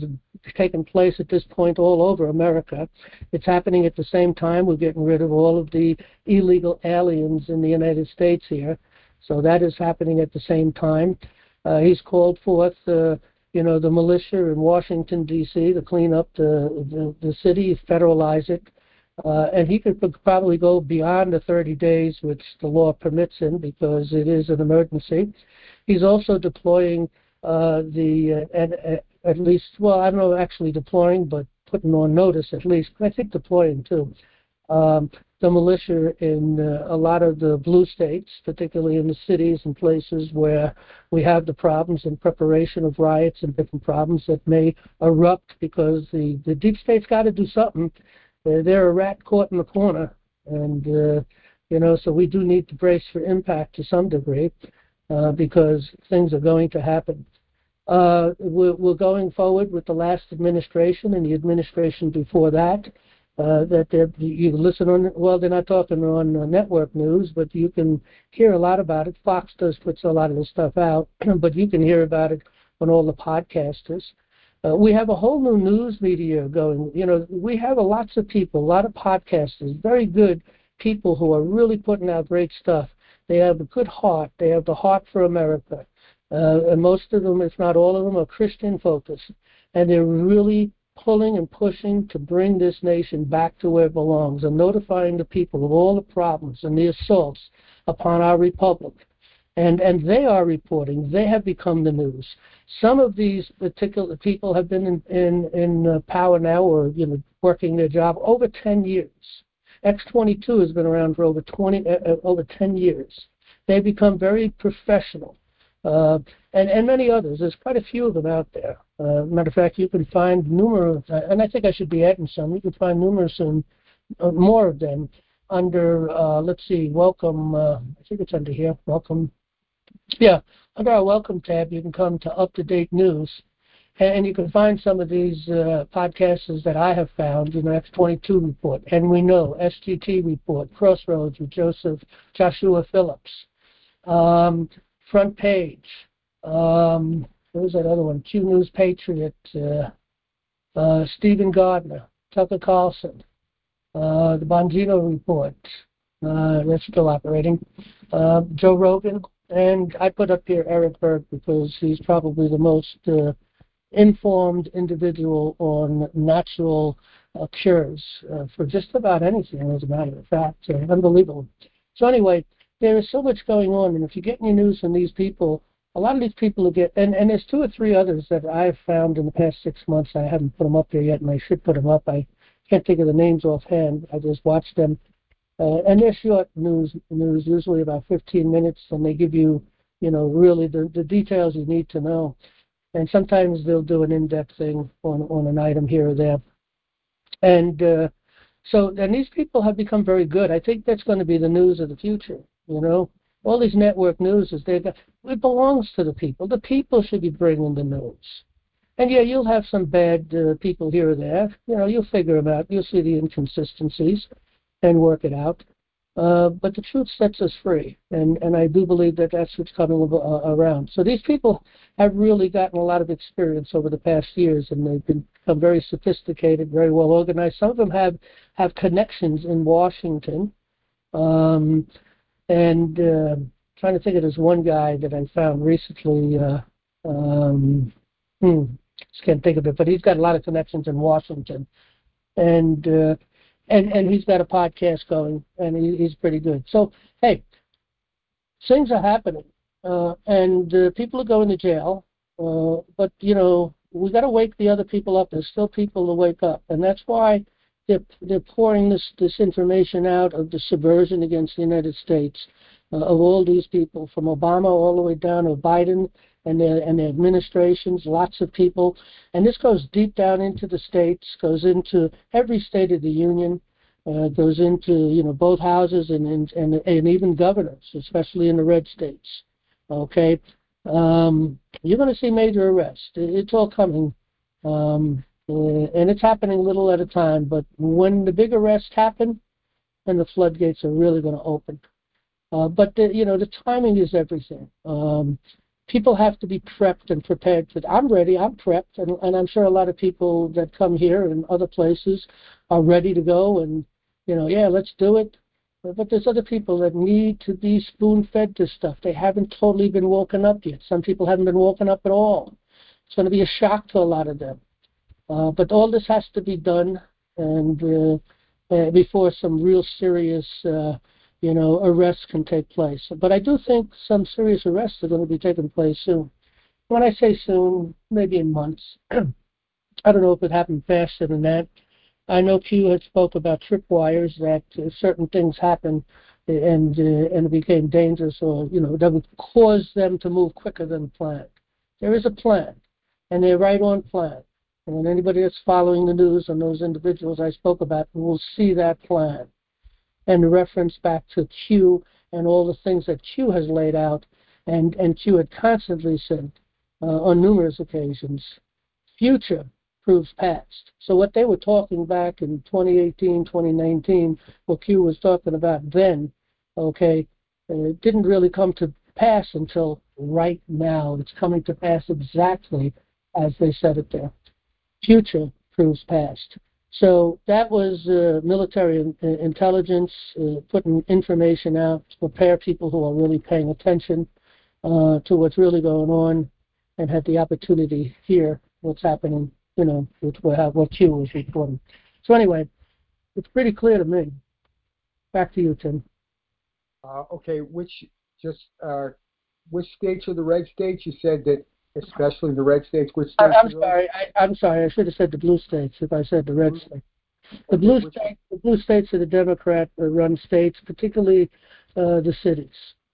taking place at this point all over America. It's happening at the same time. We're getting rid of all of the illegal aliens in the United States here. So that is happening at the same time. Uh, he's called forth, uh, you know, the militia in Washington, D C to clean up the, the, the city, federalize it. Uh, and he could probably go beyond the thirty days, which the law permits him because it is an emergency. He's also deploying uh, the, uh, at, at least, well, I don't know actually deploying, but putting on notice at least, I think deploying too, um, the militia in uh, a lot of the blue states, particularly in the cities and places where we have the problems in preparation of riots and different problems that may erupt because the, the deep state's got to do something. Uh, they're a rat caught in the corner, and, uh, you know, so we do need to brace for impact to some degree uh, because things are going to happen. Uh, we're, we're going forward with the last administration and the administration before that. Uh, that they're, you listen on, well, they're not talking on uh, network news, but you can hear a lot about it. Fox does puts a lot of this stuff out, but you can hear about it on all the podcasters. Uh, we have a whole new news media going. You know, we have a lots of people, a lot of podcasters, very good people who are really putting out great stuff. They have a good heart. They have the heart for America. Uh, and most of them, if not all of them, are Christian focused. And they're really pulling and pushing to bring this nation back to where it belongs and notifying the people of all the problems and the assaults upon our republic. And and they are reporting. They have become the news. Some of these particular people have been in in, in uh, power now, or you know, working their job over ten years. X twenty-two has been around for over twenty uh, over ten years. They've become very professional, uh, and and many others. There's quite a few of them out there. Uh, matter of fact, you can find numerous, uh, and I think I should be adding some. You can find numerous and uh, more of them under. Uh, let's see, welcome. Uh, I think it's under here. Welcome. Yeah, under our welcome tab, you can come to up-to-date news, and you can find some of these uh, podcasters that I have found, you know, X twenty-two Report, and we know, S G T Report, Crossroads with Joseph Joshua Phillips, um, Front Page, um, what was that other one, Q News Patriot, uh, uh, Stephen Gardner, Tucker Carlson, uh, the Bongino Report, uh, that's still operating, uh, Joe Rogan. And I put up here Eric Berg because he's probably the most uh, informed individual on natural uh, cures uh, for just about anything, as a matter of fact. Uh, unbelievable. So anyway, there is so much going on, and if you get any news from these people, a lot of these people will get, and, and there's two or three others that I've found in the past six months. I haven't put them up there yet, and I should put them up. I can't think of the names offhand. I just watched them. Uh, and they're short news, news, usually about fifteen minutes, and they give you, you know, really the, the details you need to know. And sometimes they'll do an in-depth thing on, on an item here or there. And uh, so, and these people have become very good. I think that's going to be the news of the future, you know. All these network news, is they it belongs to the people. The people should be bringing the news. And yeah, you'll have some bad uh, people here or there. You know, you'll figure them out. You'll see the inconsistencies and work it out. Uh, but the truth sets us free, and, and I do believe that that's what's coming uh, around. So these people have really gotten a lot of experience over the past years, and they've become very sophisticated, very well organized. Some of them have, have connections in Washington. Um, and uh, trying to think of this one guy that I found recently. Uh, um, hmm, just can't think of it, but he's got a lot of connections in Washington. And uh, And and he's got a podcast going, and he, he's pretty good. So, hey, things are happening, uh, and uh, people are going to jail. Uh, but, you know, we got to wake the other people up. There's still people to wake up, and that's why they're, they're pouring this, this information out of the subversion against the United States, uh, of all these people, from Obama all the way down to Biden and their, and their administrations, lots of people. And this goes deep down into the states, goes into every state of the union, uh, goes into, you know, both houses and, and, and, and even governors, especially in the red states. Okay? Um, you're going to see major arrests. It's all coming. Um, uh, and it's happening little at a time. But when the big arrests happen, then the floodgates are really going to open. Uh, but, the, you know, the timing is everything. Um, people have to be prepped and prepared for that. I'm ready, I'm prepped, and, and I'm sure a lot of people that come here and other places are ready to go and, you know, yeah, let's do it. But there's other people that need to be spoon-fed to stuff. They haven't totally been woken up yet. Some people haven't been woken up at all. It's going to be a shock to a lot of them. Uh, but all this has to be done and uh, uh, before some real serious, uh, you know, arrests can take place. But I do think some serious arrests are going to be taking place soon. When I say soon, maybe in months. I don't know if it happened faster than that. I know Q had spoke about tripwires, that uh, certain things happen and uh, and it became dangerous, or, you know, that would cause them to move quicker than planned. There is a plan, and they're right on plan. And anybody that's following the news on those individuals I spoke about will see that plan. And the reference back to Q and all the things that Q has laid out, and, and Q had constantly said uh, on numerous occasions, future proves past. So what they were talking back in twenty eighteen, twenty nineteen, what Q was talking about then, okay, uh, it didn't really come to pass until right now. It's coming to pass exactly as they said it there. Future proves past. So that was uh, military in, uh, intelligence, uh, putting information out to prepare people who are really paying attention uh, to what's really going on and had the opportunity to hear what's happening, you know, with what Q was reporting. So anyway, it's pretty clear to me. Back to you, Tim. Uh, okay, which just uh, which states are the red states? You said that, especially in the red states. Which states? I, I'm sorry. I, I'm sorry. I should have said the blue states if I said the red states. The blue which, states, the blue states are the Democrat-run states, particularly uh, the cities.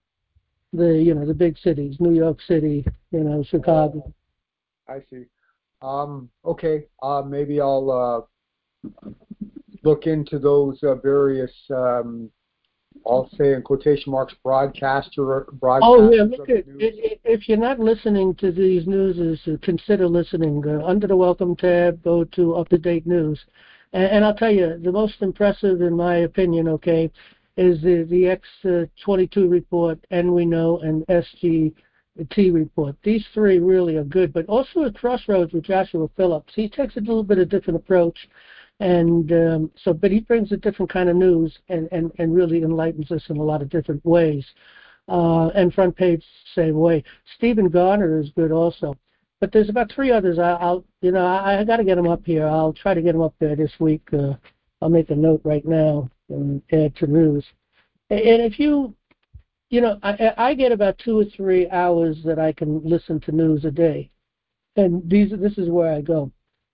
The you know the big cities, New York City, you know, Chicago. I see. Um, okay, uh, maybe I'll uh, look into those uh, various, um, I'll say in quotation marks, broadcaster broadcasters. Oh yeah, look at if you're not listening to these news, consider listening. Uh, under the Welcome tab, go to Up to Date News, and, and I'll tell you the most impressive, in my opinion, okay, is the the X twenty-two report, and we know, and S G T report. These three really are good, but also at Crossroads with Joshua Phillips. He takes a little bit of different approach, and um, so, but he brings a different kind of news and, and, and really enlightens us in a lot of different ways. Uh, and Front Page, same way. Stephen Garner is good also. But there's about three others. I, I'll, you know, I, I got to get them up here. I'll try to get them up there this week. Uh, I'll make a note right now and add to news. And if you You know, I, I get about two or three hours that I can listen to news a day, and these this is where I go.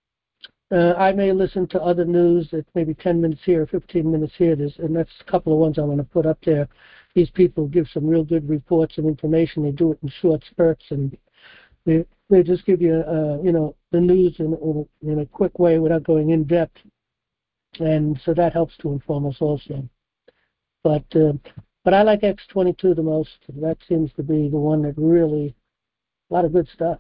Uh, I may listen to other news at maybe ten minutes here, fifteen minutes here, There's, and that's a couple of ones I want to put up there. These people give some real good reports and information. They do it in short spurts, and they they just give you, uh, you know, the news in, in, in a quick way without going in depth, and so that helps to inform us also. But uh, But I like X twenty-two the most. That seems to be the one that really, a lot of good stuff.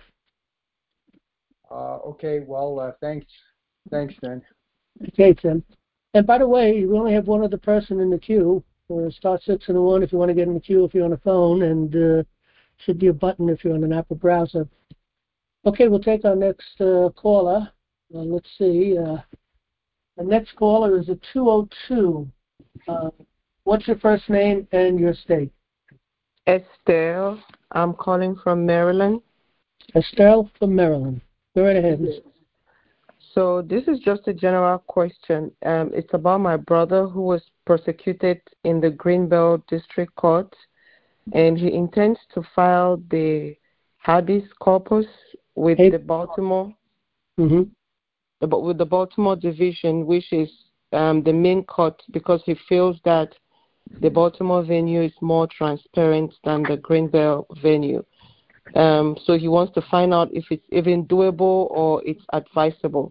Uh, okay, well, uh, thanks. Thanks, then. Okay, Tim. And by the way, we only have one other person in the queue. Uh, star six and a one if you want to get in the queue if you're on a phone, and uh, should be a button if you're on an Apple browser. Okay, we'll take our next uh, caller. Uh, let's see. Uh, the next caller is a two oh two. Uh, what's your first name and your state? Estelle. I'm calling from Maryland. Estelle from Maryland. Go right ahead. Yes. So this is just a general question. Um, it's about my brother who was prosecuted in the Greenbelt District Court, and he intends to file the habeas corpus with Hey. the Baltimore, Mm-hmm. but with the Baltimore division, which is um, the main court, because he feels that the Baltimore venue is more transparent than the Greenbelt venue. Um, so he wants to find out if it's even doable or it's advisable.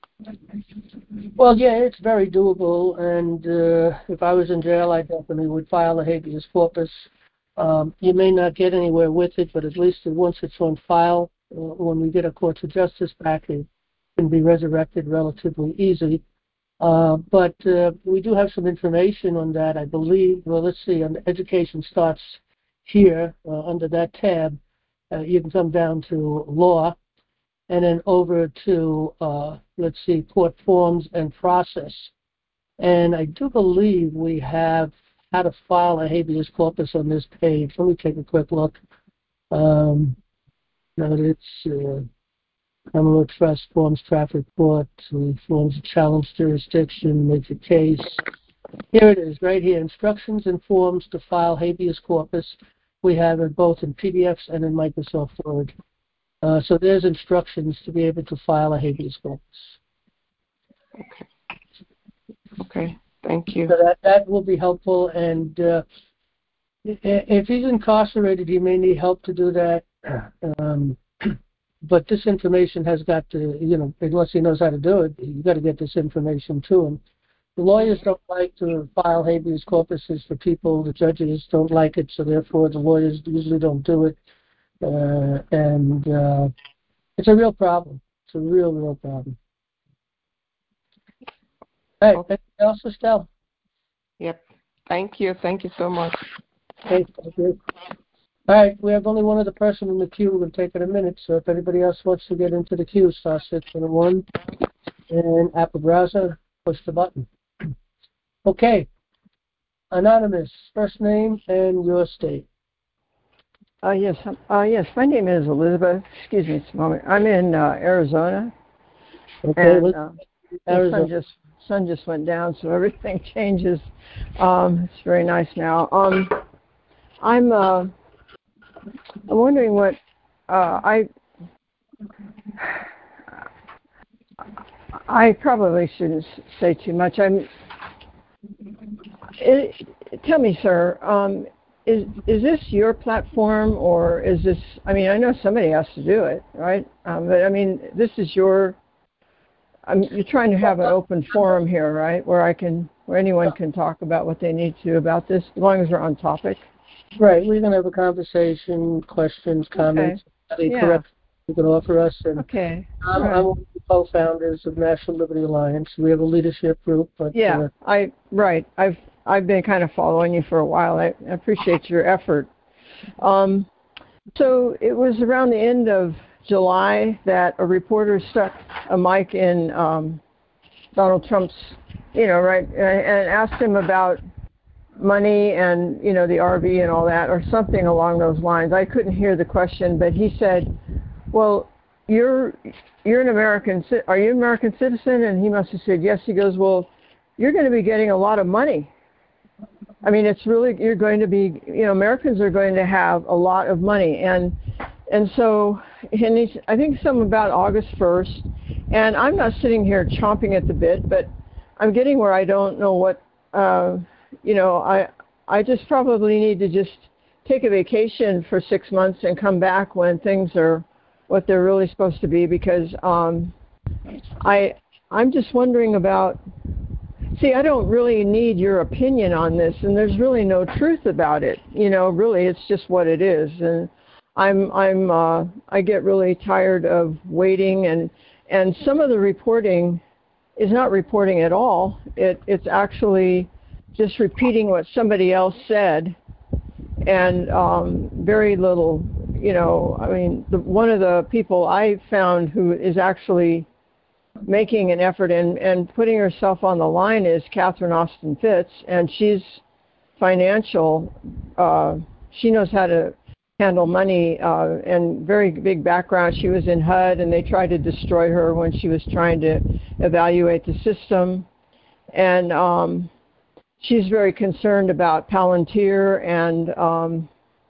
Well, yeah, it's very doable, and uh, if I was in jail, I definitely would file a habeas corpus. Um, you may not get anywhere with it, but at least once it's on file, uh, when we get a courts of justice back, it can be resurrected relatively easy. Uh, but uh, we do have some information on that, I believe. Well, let's see. On the education starts here uh, under that tab, uh, you can come down to law, and then over to, uh, let's see, court forms and process. And I do believe we have how to file a habeas corpus on this page. Let me take a quick look. Um, no, it's uh, Commonwealth Trust forms, traffic court, forms of challenge jurisdiction, make a case. Here it is, right here, instructions and forms to file habeas corpus. We have it both in P D Fs and in Microsoft Word. Uh, so there's instructions to be able to file a habeas corpus. Okay. Okay. Thank you. So that, that will be helpful. And uh, if he's incarcerated, he may need help to do that. Um, but this information has got to, you know, unless he knows how to do it, you've got to get this information to him. The lawyers don't like to file habeas corpuses for people. The judges don't like it, so therefore the lawyers usually don't do it. Uh, and uh, it's a real problem. It's a real, real problem. All right, anything else, Estelle? Yep. Thank you. Thank you so much. Okay, thank you. All right, we have only one other person in the queue. We're going to take it a minute, so if anybody else wants to get into the queue, star six and a one, and Apple browser, push the button. Okay. Anonymous, first name and your state. Uh, yes, uh, yes. My name is Elizabeth. Excuse me, just a moment. I'm in uh, Arizona. Okay, and, uh, the sun just sun just went down, so everything changes. Um, it's very nice now. Um, I'm uh, I'm wondering what uh, I I probably shouldn't say too much. I'm. It, tell me, sir. Um, Is is this your platform, or is this? I mean, I know somebody has to do it, right? Um, but I mean, this is your. I'm, you're trying to have an open forum here, right? Where I can, where anyone can talk about what they need to about this, as long as we're on topic. Right. We're gonna have a conversation, questions, comments. Okay. Any Yeah. correct you can offer us. And okay. I'm, right. I'm one of the co-founders of National Liberty Alliance. We have a leadership group, but yeah, uh, I right. I've I've been kind of following you for a while. I appreciate your effort. Um, so it was around the end of July that a reporter stuck a mic in um, Donald Trump's, you know, right, and asked him about money and, you know, the R V and all that, or something along those lines. I couldn't hear the question, but he said, well, you're you're an American, are you an American citizen? And he must have said yes. He goes, well, you're going to be getting a lot of money. I mean, it's really, you're going to be, you know, Americans are going to have a lot of money. And and so, and he's, I think some about August first, and I'm not sitting here chomping at the bit, but I'm getting where I don't know what, uh, you know, I I just probably need to just take a vacation for six months and come back when things are what they're really supposed to be, because um, I I'm just wondering about. See, I don't really need your opinion on this, and there's really no truth about it. You know, really, it's just what it is. And I'm, I'm, uh, I get really tired of waiting, and and some of the reporting is not reporting at all. It, it's actually just repeating what somebody else said, and um, very little. You know, I mean, the, one of the people I found who is actually making an effort and, and putting herself on the line is Catherine Austin Fitts, and she's financial. Uh, she knows how to handle money, uh, and very big background. She was in H U D, and they tried to destroy her when she was trying to evaluate the system. And um, she's very concerned about Palantir and um,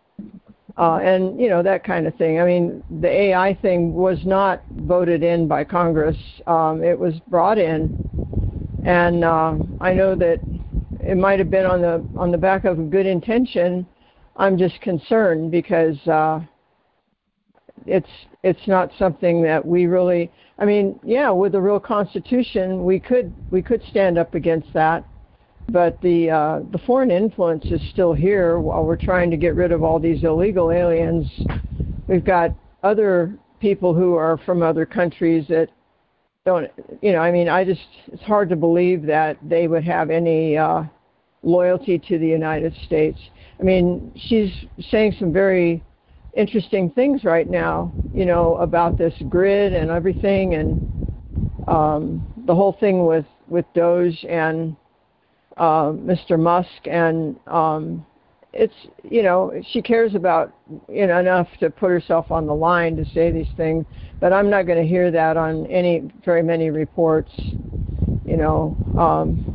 Uh, and, you know, that kind of thing. I mean, the A I thing was not voted in by Congress. Um, it was brought in. And uh, I know that it might have been on the on the back of a good intention. I'm just concerned because uh, it's it's not something that we really, I mean, yeah, with a real constitution, we could we could stand up against that. But the uh, the foreign influence is still here while we're trying to get rid of all these illegal aliens. We've got other people who are from other countries that don't, you know, I mean, I just, it's hard to believe that they would have any uh, loyalty to the United States. I mean, she's saying some very interesting things right now, you know, about this grid and everything, and um, the whole thing with, with Doge and uh, Mister Musk. And um, it's, you know, she cares about, you know, enough to put herself on the line to say these things, but I'm not going to hear that on any, very many reports, you know. Um,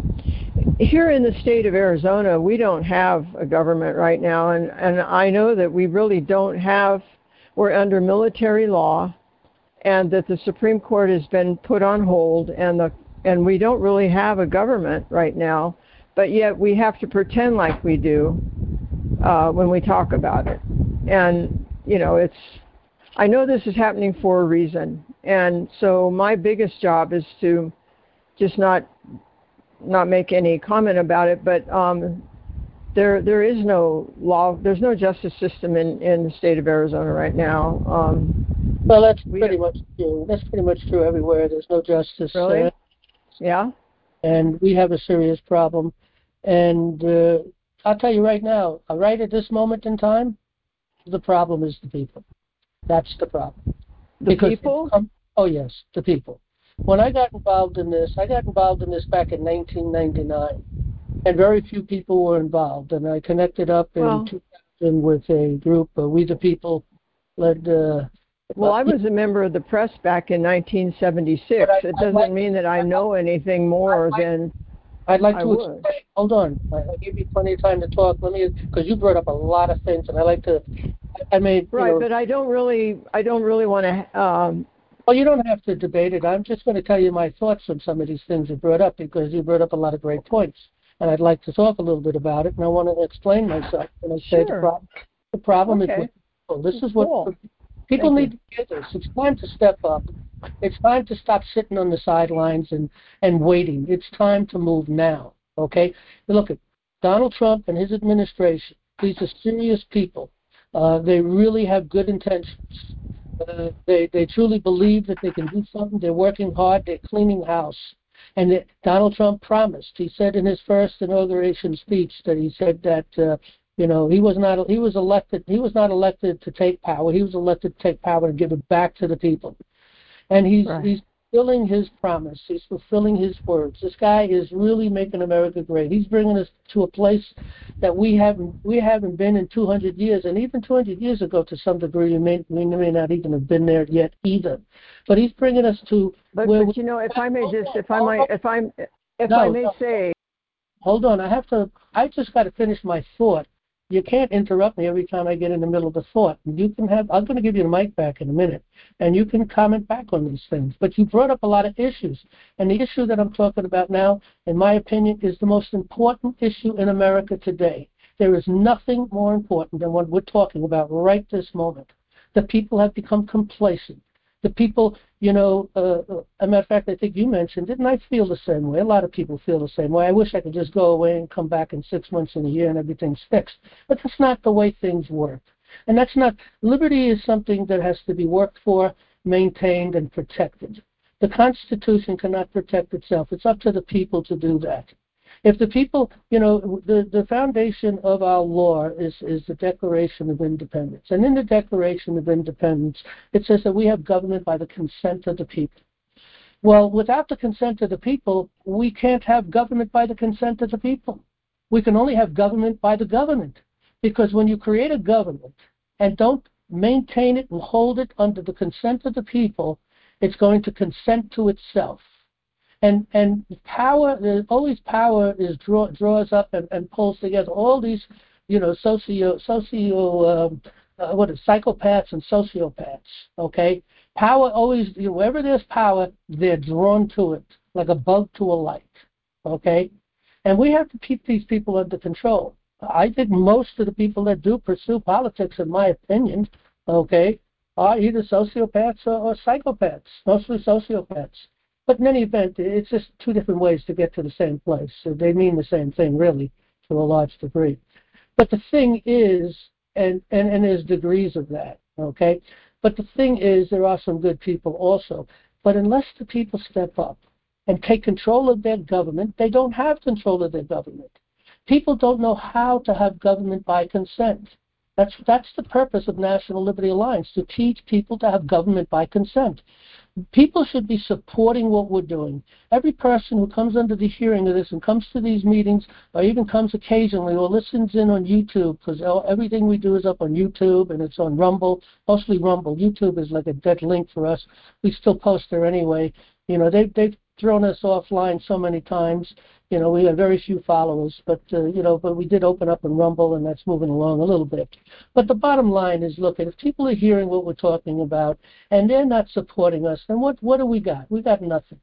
Here in the state of Arizona, we don't have a government right now, and, and I know that we really don't have, we're under military law, and that the Supreme Court has been put on hold, and the and we don't really have a government right now, but yet we have to pretend like we do uh, when we talk about it. And, you know, it's, I know this is happening for a reason, and so my biggest job is to just not not make any comment about it, but um, there there is no law, there's no justice system in, in the state of Arizona right now. Um, Well, that's we pretty have, much true. That's pretty much true everywhere. There's no justice. really? Uh, Yeah? and we have a serious problem. And uh, I'll tell you right now, uh, right at this moment in time, the problem is the people. That's the problem. The Because people? Um, oh, yes, the people. When I got involved in this, I got involved in this back in nineteen ninety-nine, and very few people were involved. And I connected up in Well, two thousand with a group, uh, We the People, led. Uh, well, I uh, was a member of the press back in nineteen seventy-six. I, It I doesn't like, mean that I know anything more I, than I'd like I to would. explain. Hold on, I, I give you plenty of time to talk. Let me, because you brought up a lot of things, and I like to. I made, you Right, know, but I don't really, I don't really want to. Um, well, you don't have to debate it. I'm just going to tell you my thoughts on some of these things you brought up, because you brought up a lot of great points, and I'd like to talk a little bit about it, and I want to explain myself. And I say the sure. problem, the problem Okay. is with people. This is Cool. what people Thank need to get this. It's time to step up. It's time to stop sitting on the sidelines and, and waiting. It's time to move now, okay? Look at Donald Trump and his administration. These are serious people. Uh, they really have good intentions. Uh, they they truly believe that they can do something. They're working hard. They're cleaning house. And that Donald Trump promised. He said in his first inauguration speech that he said that uh, you know he was not he was elected he was not elected to take power. He was elected to take power and give it back to the people. And he's Right. he's fulfilling his promise. He's fulfilling his words. This guy is really making America great. He's bringing us to a place that we haven't we haven't been in two hundred years, and even two hundred years ago, to some degree, we may we may not even have been there yet either. But he's bringing us to But, where. but you know, if I may just, if I might, if I'm, if no, I may no, say, hold on. I have to. I just got to finish my thought. You can't interrupt me every time I get in the middle of the thought. You can have. I'm going to give you the mic back in a minute, and you can comment back on these things. But you brought up a lot of issues, and the issue that I'm talking about now, in my opinion, is the most important issue in America today. There is nothing more important than what we're talking about right this moment. The people have become complacent. The people, you know, uh, a matter of fact, I think you mentioned, didn't I feel the same way? A lot of people feel the same way. I wish I could just go away and come back in six months and a year and everything's fixed. But that's not the way things work. And that's not, liberty is something that has to be worked for, maintained, and protected. The Constitution cannot protect itself. It's up to the people to do that. If the people, you know, the, the foundation of our law is, is the Declaration of Independence. And in the Declaration of Independence, it says that we have government by the consent of the people. Well, without the consent of the people, we can't have government by the consent of the people. We can only have government by the government. Because when you create a government and don't maintain it and hold it under the consent of the people, it's going to consent to itself. And and power, there's always power is draw, draws up and, and pulls together all these, you know, socio socio um, uh, what is psychopaths and sociopaths. Okay, power always, you know, wherever there's power, they're drawn to it like a bug to a light. Okay, and we have to keep these people under control. I think most of the people that do pursue politics, in my opinion, okay, are either sociopaths or, or psychopaths, mostly sociopaths. But in any event, it's just two different ways to get to the same place. So they mean the same thing, really, to a large degree. But the thing is, and, and, and there's degrees of that, okay? But the thing is, there are some good people also. But unless the people step up and take control of their government, they don't have control of their government. People don't know how to have government by consent. That's, that's the purpose of National Liberty Alliance, to teach people to have government by consent. People should be supporting what we're doing. Every person who comes under the hearing of this and comes to these meetings, or even comes occasionally or listens in on YouTube, because everything we do is up on YouTube and it's on Rumble, mostly Rumble. YouTube is like a dead link for us. We still post there anyway. You know, they've, they've thrown us offline so many times. You know, we have very few followers, but, uh, you know, but we did open up in Rumble, and that's moving along a little bit. But the bottom line is, look, if people are hearing what we're talking about and they're not supporting us, then what, what do we got? We got nothing.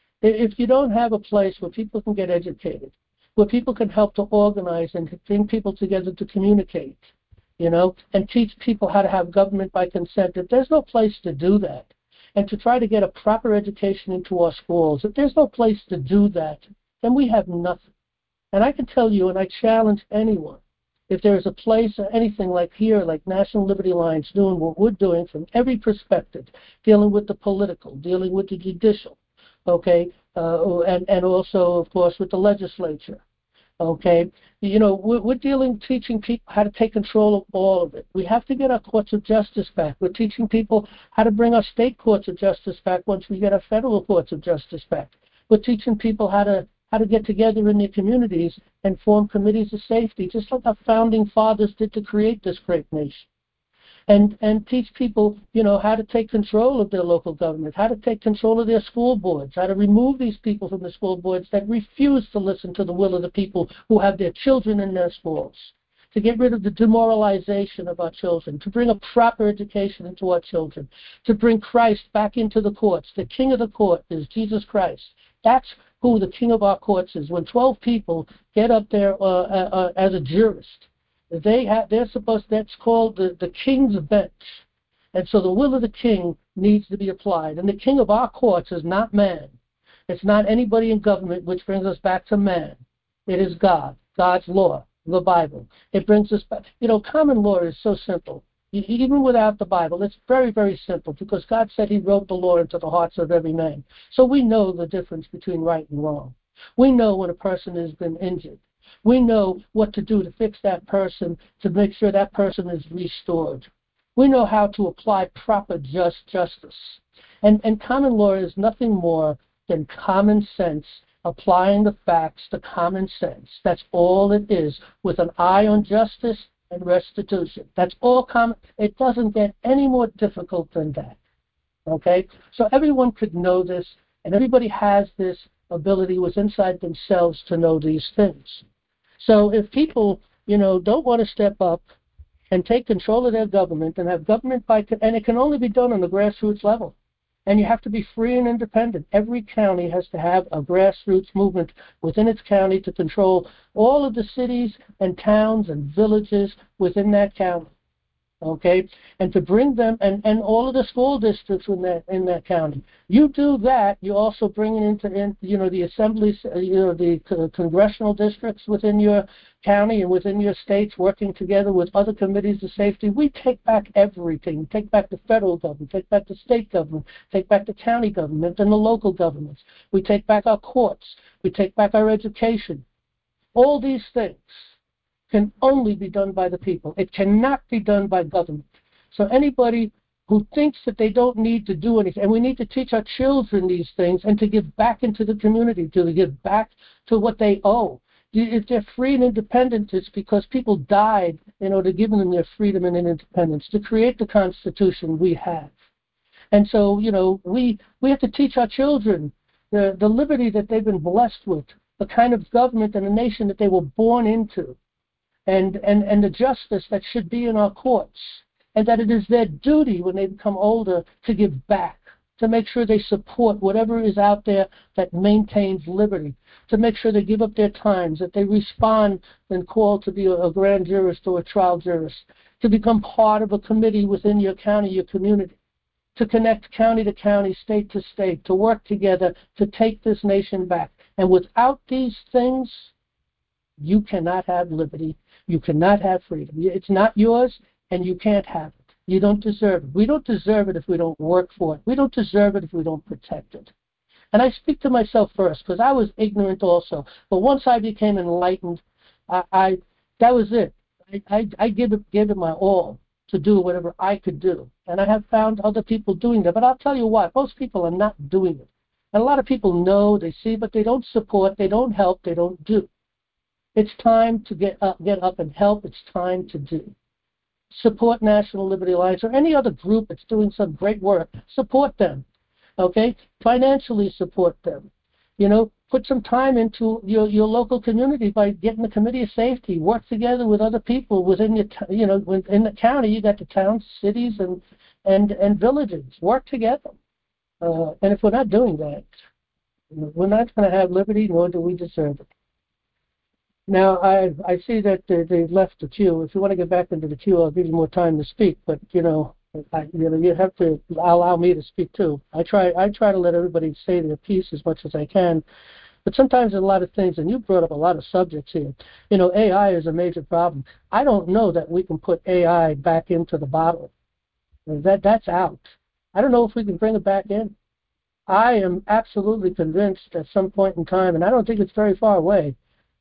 If you don't have a place where people can get educated, where people can help to organize and bring people together to communicate, you know, and teach people how to have government by consent, if there's no place to do that, and to try to get a proper education into our schools, if there's no place to do that, then we have nothing. And I can tell you, and I challenge anyone, if there is a place or anything like here, like National Liberty Alliance doing what we're doing from every perspective, dealing with the political, dealing with the judicial, okay, uh, and, and also, of course, with the legislature, okay, you know, we're, we're dealing, teaching people how to take control of all of it. We have to get our courts of justice back. We're teaching people how to bring our state courts of justice back once we get our federal courts of justice back. We're teaching people how to how to get together in their communities and form committees of safety, just like our founding fathers did to create this great nation. And and teach people, you know, how to take control of their local government, how to take control of their school boards, how to remove these people from the school boards that refuse to listen to the will of the people who have their children in their schools, to get rid of the demoralization of our children, to bring a proper education into our children, to bring Christ back into the courts. The king of the court is Jesus Christ. That's who the king of our courts is. When twelve people get up there uh, uh, as a jurist, they have, they're supposed, that's called the, the king's bench. And so the will of the king needs to be applied. And the king of our courts is not man. It's not anybody in government, which brings us back to man. It is God, God's law, the Bible. It brings us back. You know, common law is so simple. Even without the Bible, it's very, very simple, because God said he wrote the law into the hearts of every man. So we know the difference between right and wrong. We know when a person has been injured. We know what to do to fix that person, to make sure that person is restored. We know how to apply proper just justice. And, and common law is nothing more than common sense, applying the facts to common sense. That's all it is, with an eye on justice and restitution. That's all common. It doesn't get any more difficult than that. Okay? So everyone could know this, and everybody has this ability within inside themselves to know these things. So if people, you know, don't want to step up and take control of their government and have government by, and it can only be done on the grassroots level. And you have to be free and independent. Every county has to have a grassroots movement within its county to control all of the cities and towns and villages within that county. Okay, and to bring them, and, and all of the school districts in that in that county. You do that, you also bring it into, in, you know, the assemblies, uh, you know, the co- congressional districts within your county and within your states, working together with other committees of safety. We take back everything. We take back the federal government, take back the state government, take back the county government and the local governments. We take back our courts. We take back our education. All these things can only be done by the people. It cannot be done by government. So anybody who thinks that they don't need to do anything, and we need to teach our children these things and to give back into the community, to give back to what they owe. If they're free and independent, it's because people died in order to give them their freedom and independence, to create the Constitution we have. And so, you know, we, we have to teach our children the, the liberty that they've been blessed with, the kind of government and a nation that they were born into. And, and, and the justice that should be in our courts, and that it is their duty when they become older to give back, to make sure they support whatever is out there that maintains liberty, to make sure they give up their times, that they respond when called to be a, a grand jurist or a trial jurist, to become part of a committee within your county, your community, to connect county to county, state to state, to work together to take this nation back. And without these things, you cannot have liberty. You cannot have freedom. It's not yours, and you can't have it. You don't deserve it. We don't deserve it if we don't work for it. We don't deserve it if we don't protect it. And I speak to myself first, because I was ignorant also. But once I became enlightened, I, I that was it. I, I, I give it, give it my all to do whatever I could do. And I have found other people doing that. But I'll tell you what, most people are not doing it. And a lot of people know, they see, but they don't support, they don't help, they don't do. It's time to get up, get up and help. It's time to do. Support National Liberty Alliance or any other group that's doing some great work. Support them, okay? Financially support them. You know, put some time into your, your local community by getting the Committee of Safety. Work together with other people within your, you know, within the county. You got the towns, cities, and and and villages. Work together. Uh, and if we're not doing that, we're not going to have liberty, nor do we deserve it. Now, I I see that they, they've left the queue. If you want to get back into the queue, I'll give you more time to speak. But you know, I, you know, you have to allow me to speak too. I try I try to let everybody say their piece as much as I can. But sometimes there's a lot of things, and you brought up a lot of subjects here. You know, A I is a major problem. I don't know that we can put A I back into the bottle. That that's out. I don't know if we can bring it back in. I am absolutely convinced at some point in time, and I don't think it's very far away,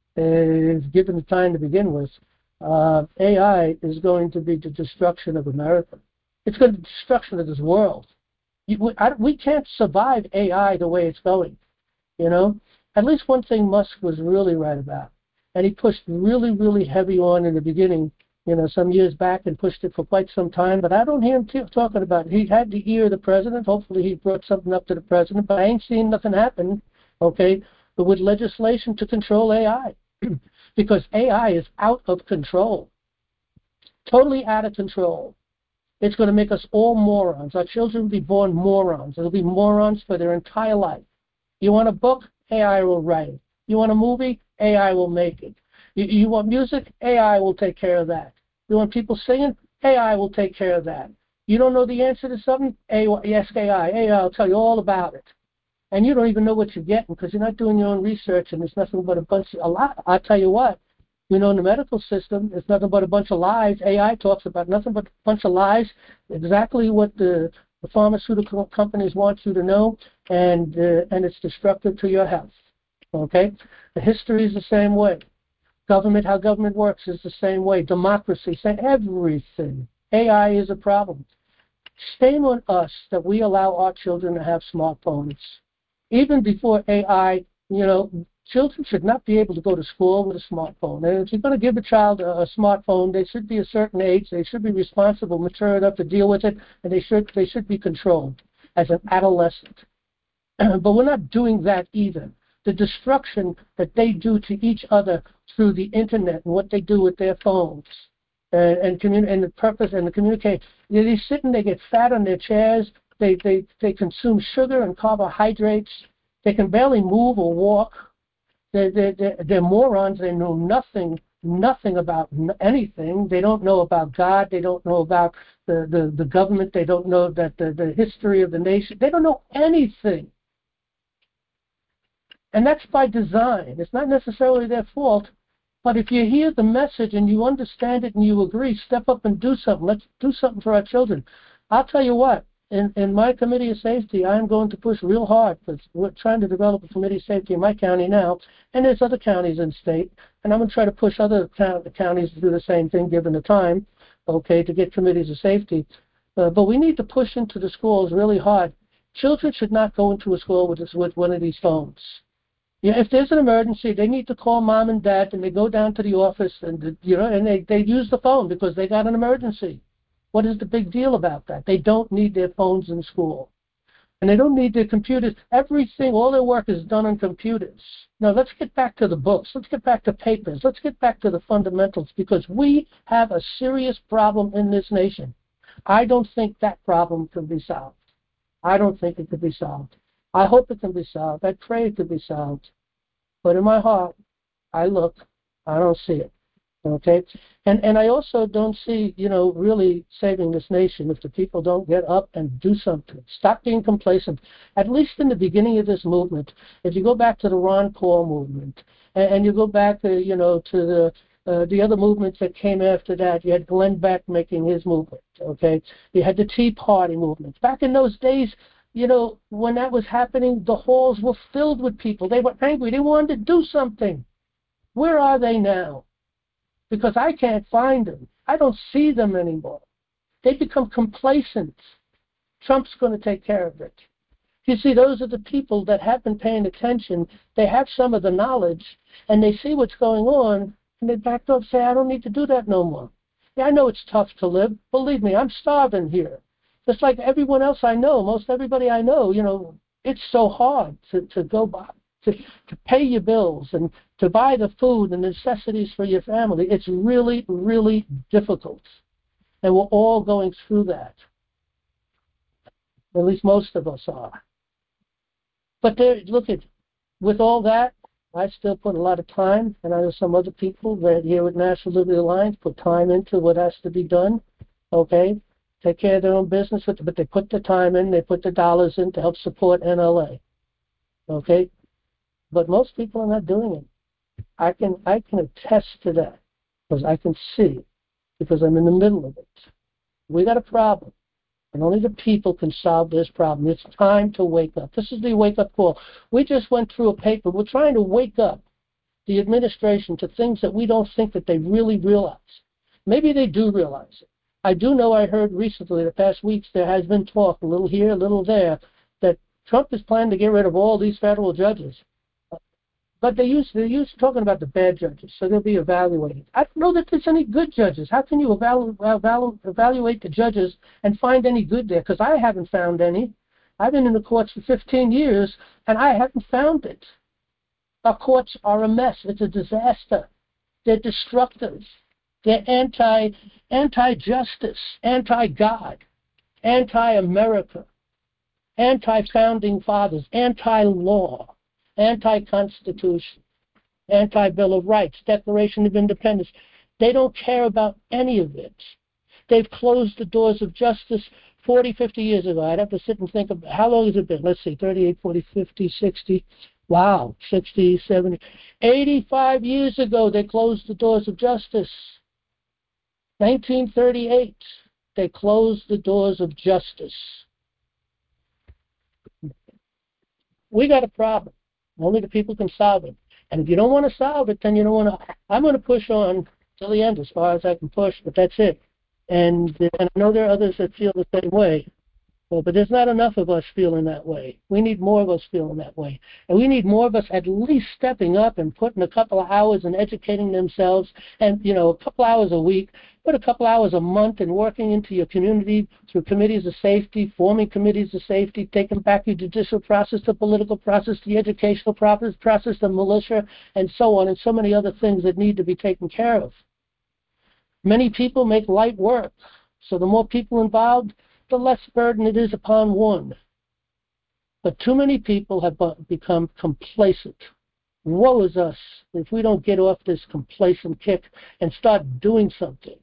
uh, given the time to begin with, uh, A I is going to be the destruction of America. It's going to be the destruction of this world. You, we, I, we can't survive A I the way it's going, you know? At least one thing Musk was really right about, and he pushed really, really heavy on in the beginning, you know, some years back, and pushed it for quite some time, but I don't hear him t- talking about it. He had the ear of the president. Hopefully he brought something up to the president, but I ain't seen nothing happen, okay, but with legislation to control A I, because A I is out of control, totally out of control. It's going to make us all morons. Our children will be born morons. They'll be morons for their entire life. You want a book? A I will write it. You want a movie? A I will make it. You, you want music? A I will take care of that. You want people singing? A I will take care of that. You don't know the answer to something? A I, ask A I. A I will tell you all about it. And you don't even know what you're getting because you're not doing your own research, and it's nothing but a bunch of, a lot. I'll tell you what, you know, in the medical system, it's nothing but a bunch of lies. A I talks about nothing but a bunch of lies, exactly what the The pharmaceutical companies want you to know, and uh, and it's destructive to your health. Okay? The history is the same way. Government, how government works is the same way. Democracy, same, everything. A I is a problem. Shame on us that we allow our children to have smartphones. Even before A I, you know, children should not be able to go to school with a smartphone. And if you're going to give a child a, a smartphone, they should be a certain age. They should be responsible, mature enough to deal with it, and they should they should be controlled as an adolescent. But we're not doing that either. The destruction that they do to each other through the internet and what they do with their phones and and, communi- and the purpose and the communicate. They, they sit and they get fat on their chairs. They they they consume sugar and carbohydrates. They can barely move or walk. They're, they're, they're morons. They know nothing, nothing about anything. They don't know about God. They don't know about the, the, the government. They don't know that the, the history of the nation. They don't know anything. And that's by design. It's not necessarily their fault. But if you hear the message and you understand it and you agree, step up and do something. Let's do something for our children. I'll tell you what. In, in my Committee of Safety, I'm going to push real hard because we're trying to develop a Committee of Safety in my county now, and there's other counties in the state, and I'm going to try to push other town, counties to do the same thing given the time, okay, to get Committees of Safety. Uh, but we need to push into the schools really hard. Children should not go into a school with, this, with one of these phones. Yeah, if there's an emergency, they need to call mom and dad, and they go down to the office, and you know, and they, they use the phone because they got an emergency. What is the big deal about that? They don't need their phones in school. And they don't need their computers. Everything, all their work is done on computers. Now, let's get back to the books. Let's get back to papers. Let's get back to the fundamentals because we have a serious problem in this nation. I don't think that problem can be solved. I don't think it can be solved. I hope it can be solved. I pray it can be solved. But in my heart, I look, I don't see it. Okay, and and I also don't see, you know, really saving this nation if the people don't get up and do something. Stop being complacent. At least in the beginning of this movement, if you go back to the Ron Paul movement, and, and you go back, uh, you know, to the uh, the other movements that came after that, you had Glenn Beck making his movement. Okay, you had the Tea Party movement. Back in those days, you know, when that was happening, the halls were filled with people. They were angry. They wanted to do something. Where are they now? because I can't find them. I don't see them anymore. They become complacent. Trump's going to take care of it. You see, those are the people that have been paying attention. They have some of the knowledge, and they see what's going on, and they back up and say, I don't need to do that no more. Yeah, I know it's tough to live. Believe me, I'm starving here. Just like everyone else I know, most everybody I know, you know, it's so hard to, to go by, to, to pay your bills and to buy the food and necessities for your family. It's really, really difficult. And we're all going through that. At least most of us are. But there, look at, with all that, I still put a lot of time, and I know some other people that here at National Liberty Alliance put time into what has to be done, okay? Take care of their own business, but they put the time in, they put the dollars in to help support N L A, okay? But most people are not doing it. I can, I can attest to that, because I can see, because I'm in the middle of it. We got a problem. And only the people can solve this problem. It's time to wake up. This is the wake-up call. We just went through a paper. We're trying to wake up the administration to things that we don't think that they really realize. Maybe they do realize it. I do know I heard recently, the past weeks, there has been talk, a little here, a little there, that Trump is planning to get rid of all these federal judges. But they used, they're used to talking about the bad judges, so they'll be evaluated. I don't know that there's any good judges. How can you evalu- evalu- evaluate the judges and find any good there? Because I haven't found any. I've been in the courts for fifteen years, and I haven't found it. Our courts are a mess. It's a disaster. They're destructive. They're anti, anti-justice, anti-God, anti-America, anti-founding fathers, anti-law, anti-Constitution, anti-Bill of Rights, Declaration of Independence. They don't care about any of it. They've closed the doors of justice forty, fifty years ago. I'd have to sit and think of how long has it been? Let's see, thirty-eight, forty, fifty, sixty. Wow, sixty, seventy. eighty-five years ago, they closed the doors of justice. nineteen thirty-eight, they closed the doors of justice. We got a problem. Only the people can solve it. And if you don't want to solve it, then you don't want to. I'm going to push on till the end as far as I can push, but that's it. And, and I know there are others that feel the same way. Well, but there's not enough of us feeling that way. We need more of us feeling that way. And we need more of us at least stepping up and putting a couple of hours and educating themselves and, you know, a couple hours a week, put a couple hours a month and working into your community through committees of safety, forming committees of safety, taking back your judicial process, the political process, the educational process, process, the militia, and so on, and so many other things that need to be taken care of. Many people make light work. So the more people involved, the less burden it is upon one. But too many people have become complacent. Woe is us if we don't get off this complacent kick and start doing something.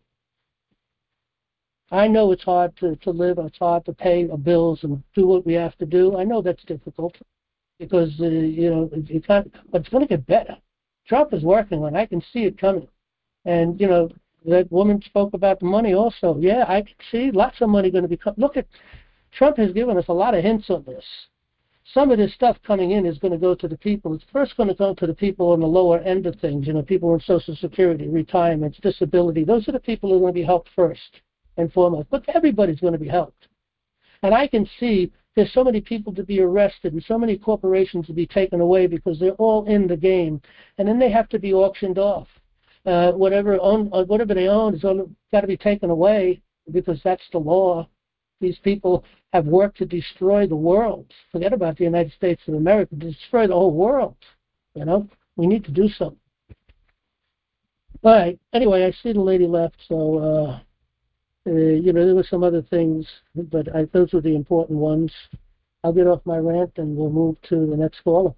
I know it's hard to, to live, it's hard to pay our bills and do what we have to do. I know that's difficult because, uh, you know, you can't, but it's going to get better. Trump is working on it. I can see it coming. And, you know, that woman spoke about the money also. Yeah, I can see lots of money going to be coming. Look at, Trump has given us a lot of hints on this. Some of this stuff coming in is going to go to the people. It's first going to go to the people on the lower end of things, you know, people on Social Security, retirements, disability. Those are the people who are going to be helped first and foremost. But everybody's going to be helped. And I can see there's so many people to be arrested and so many corporations to be taken away because they're all in the game. And then they have to be auctioned off. Uh, whatever own, uh, whatever they own is got to be taken away because that's the law. These people have worked to destroy the world. Forget about the United States of America. To destroy the whole world. You know, we need to do something. All right. Anyway, I see the lady left, so uh, uh, you know there were some other things, but I, those were the important ones. I'll get off my rant and we'll move to the next caller.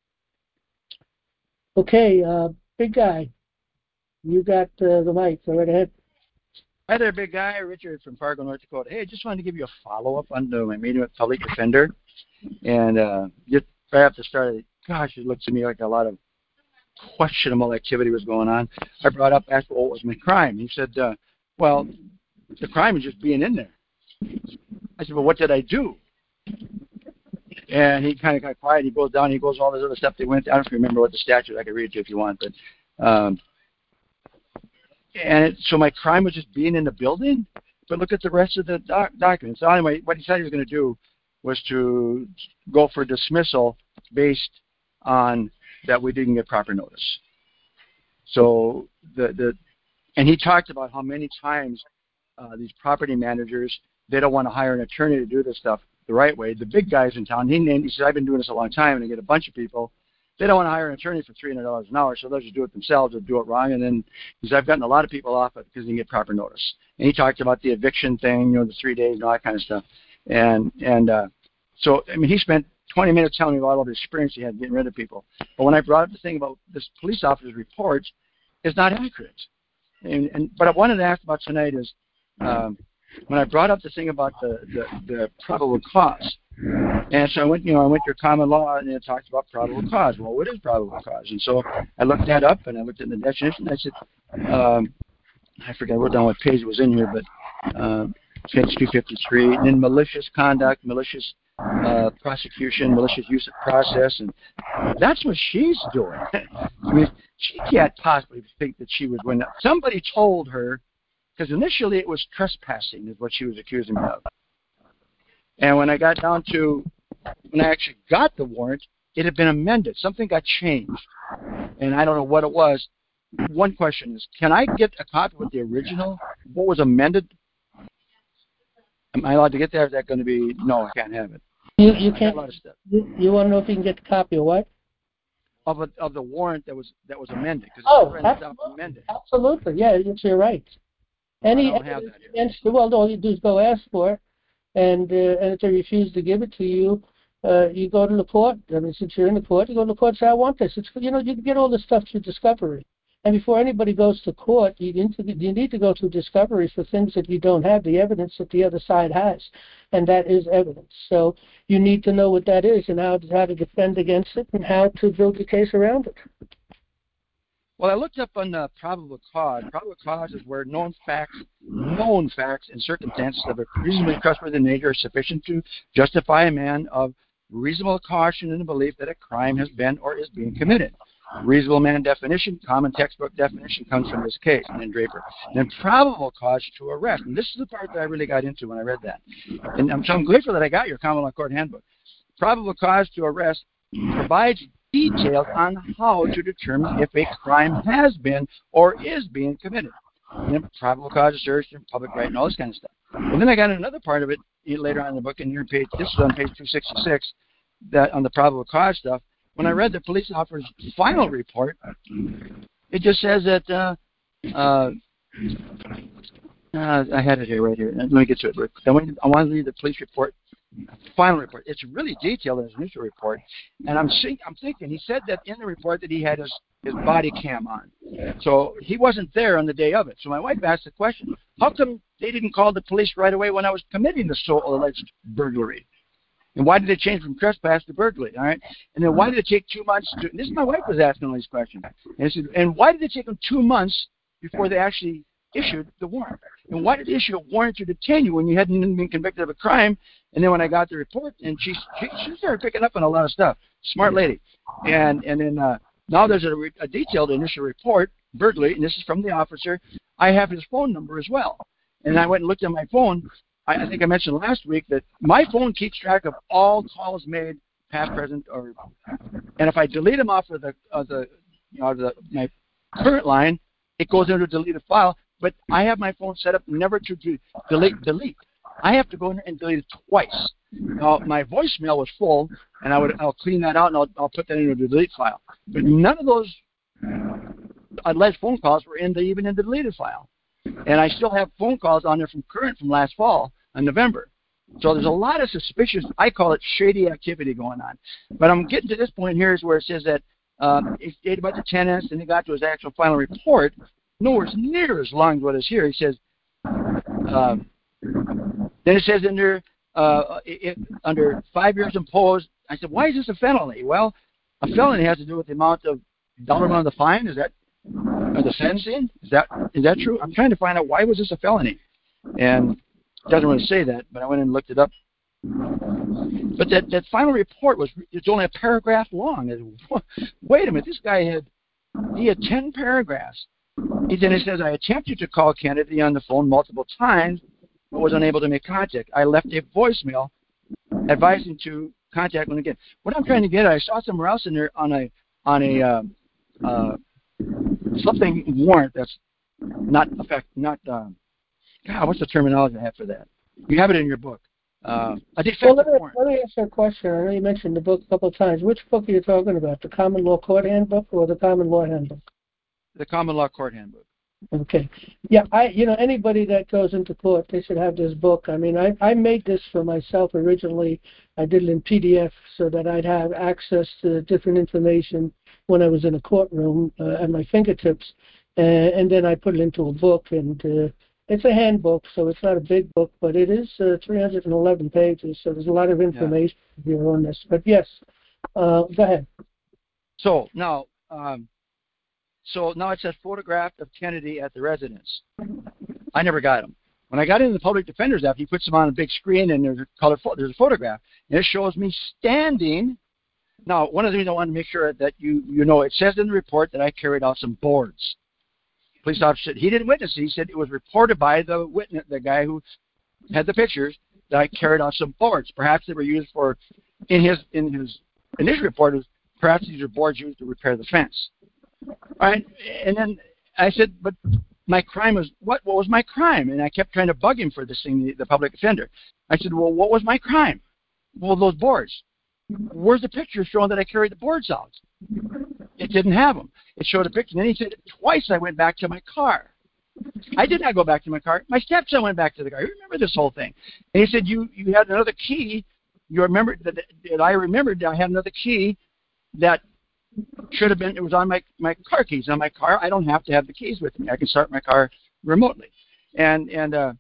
Okay, uh, big guy. You got uh, the mic. Go right ahead. Hi there, big guy. Richard from Fargo, North Dakota. Hey, I just wanted to give you a follow-up on the, my meeting with Public Defender. And uh, just right after the start, gosh, it looked to me like a lot of questionable activity was going on. I brought up, asked what was my crime. He said, uh, well, the crime is just being in there. I said, well, what did I do? And he kind of got quiet. He goes down. He goes all this other stuff they went. I don't remember what the statute. I can read it to you if you want, but. Um, and it, so my crime was just being in the building. But look at the rest of the doc- documents. So anyway, what he said he was going to do was to go for dismissal based on that we didn't get proper notice. So the the and he talked about how many times uh, these property managers, they don't want to hire an attorney to do this stuff the right way. The big guys in town, he named, he said, I've been doing this a long time, and I get a bunch of people. They don't want to hire an attorney for three hundred dollars an hour, so they'll just do it themselves or do it wrong. And then he said, I've gotten a lot of people off it because they didn't get proper notice. And he talked about the eviction thing, you know, the three days and all that kind of stuff. And and uh, so, I mean, he spent twenty minutes telling me about all the experience he had getting rid of people. But when I brought up the thing about this police officer's report, it's not accurate. And, and but I wanted to ask about tonight is um, when I brought up the thing about the, the, the probable cause. And so I went, you know, I went to common law and it talks about probable cause. Well, what is probable cause? And so I looked that up and I looked at the definition. I said, um, I forget, I wrote down what page it was in here, but uh, page two fifty-three. And then malicious conduct, malicious uh, prosecution, malicious use of process, and that's what she's doing. I mean, she can't possibly think that she was when somebody told her, because initially it was trespassing is what she was accusing me of. And when I got down to, when I actually got the warrant, it had been amended. Something got changed. And I don't know what it was. One question is, can I get a copy with the original? What was amended? Am I allowed to get that? Or is that going to be, no, I can't have it. You, you I can't, got a lot of stuff. you, you want to know if you can get a copy of what? Of, a, of the warrant that was that was amended. Oh, absolutely. Amended. Absolutely. Yeah, it's your right. Any I don't have that here. against, well, all you do is go ask for it. And, uh, and if they refuse to give it to you, uh, you go to the court. I mean, since you're in the court, you go to the court and say, I want this. It's, you know, you can get all this stuff through discovery. And before anybody goes to court, you need to, you need to go through discovery for things that you don't have, the evidence that the other side has. And that is evidence. So you need to know what that is and how to, how to defend against it and how to build your case around it. Well, I looked up on the probable cause. Probable cause is where known facts, known facts and circumstances of a reasonably trustworthy nature are sufficient to justify a man of reasonable caution in the belief that a crime has been or is being committed. Reasonable man definition, common textbook definition comes from this case, and then Draper. And then probable cause to arrest. And this is the part that I really got into when I read that. And I'm, so I'm grateful that I got your common law court handbook. Probable cause to arrest provides details on how to determine if a crime has been or is being committed. And then probable cause of search and public right and all this kind of stuff. Well, then I got another part of it later on in the book, and your page, this is on page two sixty-six, that on the probable cause stuff. When I read the police officer's final report, it just says that, uh, uh, uh, I had it here, right here. Let me get to it. I want, I want to read the police report, final report. It's really detailed in his initial report. And I'm, see, I'm thinking, he said that in the report that he had his, his body cam on. So he wasn't there on the day of it. So my wife asked the question, how come they didn't call the police right away when I was committing the so alleged burglary? And why did it change from trespass to burglary? All right. And then why did it take two months to, this is my wife was asking all these questions. And, said, and why did it take them two months before they actually issued the warrant? And why did they issue a warrant to detain you when you hadn't even been convicted of a crime? And then when I got the report, and she she, she started picking up on a lot of stuff. Smart lady. And and then uh, now there's a, a detailed initial report, burglary, and this is from the officer. I have his phone number as well. And I went and looked at my phone. I, I think I mentioned last week that my phone keeps track of all calls made, past, present, or, and if I delete them off of the, of the, you know, the my current line, it goes into a deleted file. But I have my phone set up never to do, delete, delete. I have to go in and delete it twice. Now my voicemail was full, and I would I'll clean that out and I'll I'll put that into the delete file. But none of those alleged phone calls were in the even in the deleted file. And I still have phone calls on there from current from last fall in November. So there's a lot of suspicious, I call it shady activity going on. But I'm getting to this point here is where it says that um, it's dated about the tenants, and he got to his actual final report, nowhere near as long as what is here. He says, um, then it says under, uh, it, under five years imposed. I said, why is this a felony? Well, a felony has to do with the amount of dollar amount of the fine. Is that or the sentencing? Is that is that true? I'm trying to find out why was this a felony, and it doesn't really say that. But I went and looked it up. But that that final report was it's only a paragraph long. And, wait a minute, this guy had he had ten paragraphs He then he says, I attempted to call Kennedy on the phone multiple times, but was unable to make contact. I left a voicemail advising to contact him again. What I'm trying to get at, I saw somewhere else in there on a on a uh, uh, something warrant that's not effect, not um, God, what's the terminology I have for that? You have it in your book. Uh, a defective well, let me, warrant. let me ask you a question. I know you mentioned the book a couple of times. Which book are you talking about? The Common Law Court Handbook or the Common Law Handbook? The Common Law Court Handbook. Okay. Yeah, I you know, anybody that goes into court, they should have this book. I mean, I, I made this for myself originally. I did it in P D F so that I'd have access to different information when I was in a courtroom uh, at my fingertips. Uh, and then I put it into a book, and uh, it's a handbook, so it's not a big book, but it is uh, three hundred eleven pages, so there's a lot of information yeah. here on this. But yes, uh, go ahead. So now, um, So now it says photograph of Kennedy at the residence. I never got him. When I got into the public defender's app, he puts them on a big screen, and there's a color. There's a photograph, and it shows me standing. Now, one of the things I want to make sure that you you know, it says in the report that I carried out some boards. Police officer said he didn't witness it. He said it was reported by the witness, the guy who had the pictures, that I carried out some boards. Perhaps they were used for in his in his initial report. It was perhaps these are boards used to repair the fence. All right, and then I said, but my crime was, what What was my crime? And I kept trying to bug him for this thing, the, the public defender. I said, well, what was my crime? Well, those boards. Where's the picture showing that I carried the boards out? It didn't have them. It showed a picture. And then he said, twice I went back to my car. I did not go back to my car. My stepson went back to the car. You remember this whole thing. And he said, you, you had another key. You remember that, that I remembered I had another key that should have been, it was on my, my car keys. On my car, I don't have to have the keys with me. I can start my car remotely. And and uh,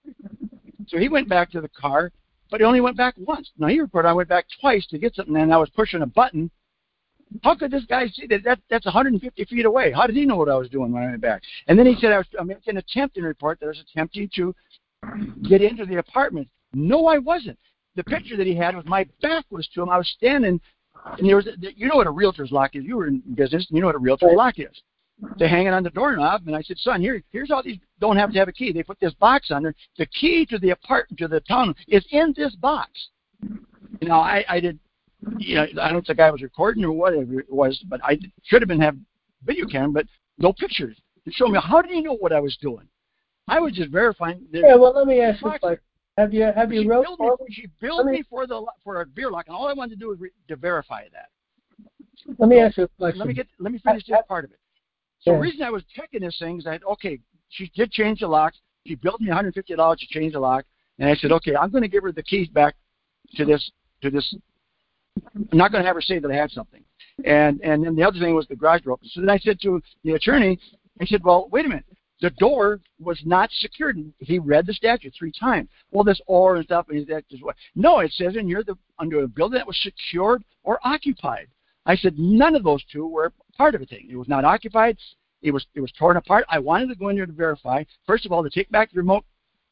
so he went back to the car, but he only went back once. Now, he reported I went back twice to get something, and I was pushing a button. How could this guy see that, that that's one hundred fifty feet away? How did he know what I was doing when I went back? And then he said I was I mean, an attempt in the report that I was attempting to get into the apartment. No, I wasn't. The picture that he had was my back was to him. I was standing. And there was, you know what a realtor's lock is. You were in business, and you know what a realtor's lock is. They hang it on the doorknob, and I said, son, here, here's all these. Don't have to have a key. They put this box on there. The key to the apartment, to the town, is in this box. You know, I, I did. You know, I don't know if the guy was recording or whatever it was, but I should have been have video camera, but no pictures to show me. How did he know what I was doing? I was just verifying. Yeah, well, let me ask you a question. Have you have you she wrote billed me, she billed me for the for a beer lock, and all I wanted to do was re, to verify that. Let me so, ask you a question. Let me get let me finish this part of it. So yeah. The reason I was checking this thing is that okay, she did change the locks. She billed me one hundred fifty dollars to change the lock, and I said, okay, I'm going to give her the keys back to this to this. I'm not going to have her say that I had something. And and then the other thing was the garage door open. So then I said to the attorney, I said, well, wait a minute. The door was not secured. He read the statute three times. Well, this or and stuff, and that is what. No, it says in here the under a building that was secured or occupied. I said none of those two were part of the thing. It was not occupied. It was it was torn apart. I wanted to go in there to verify. First of all, to take back the remote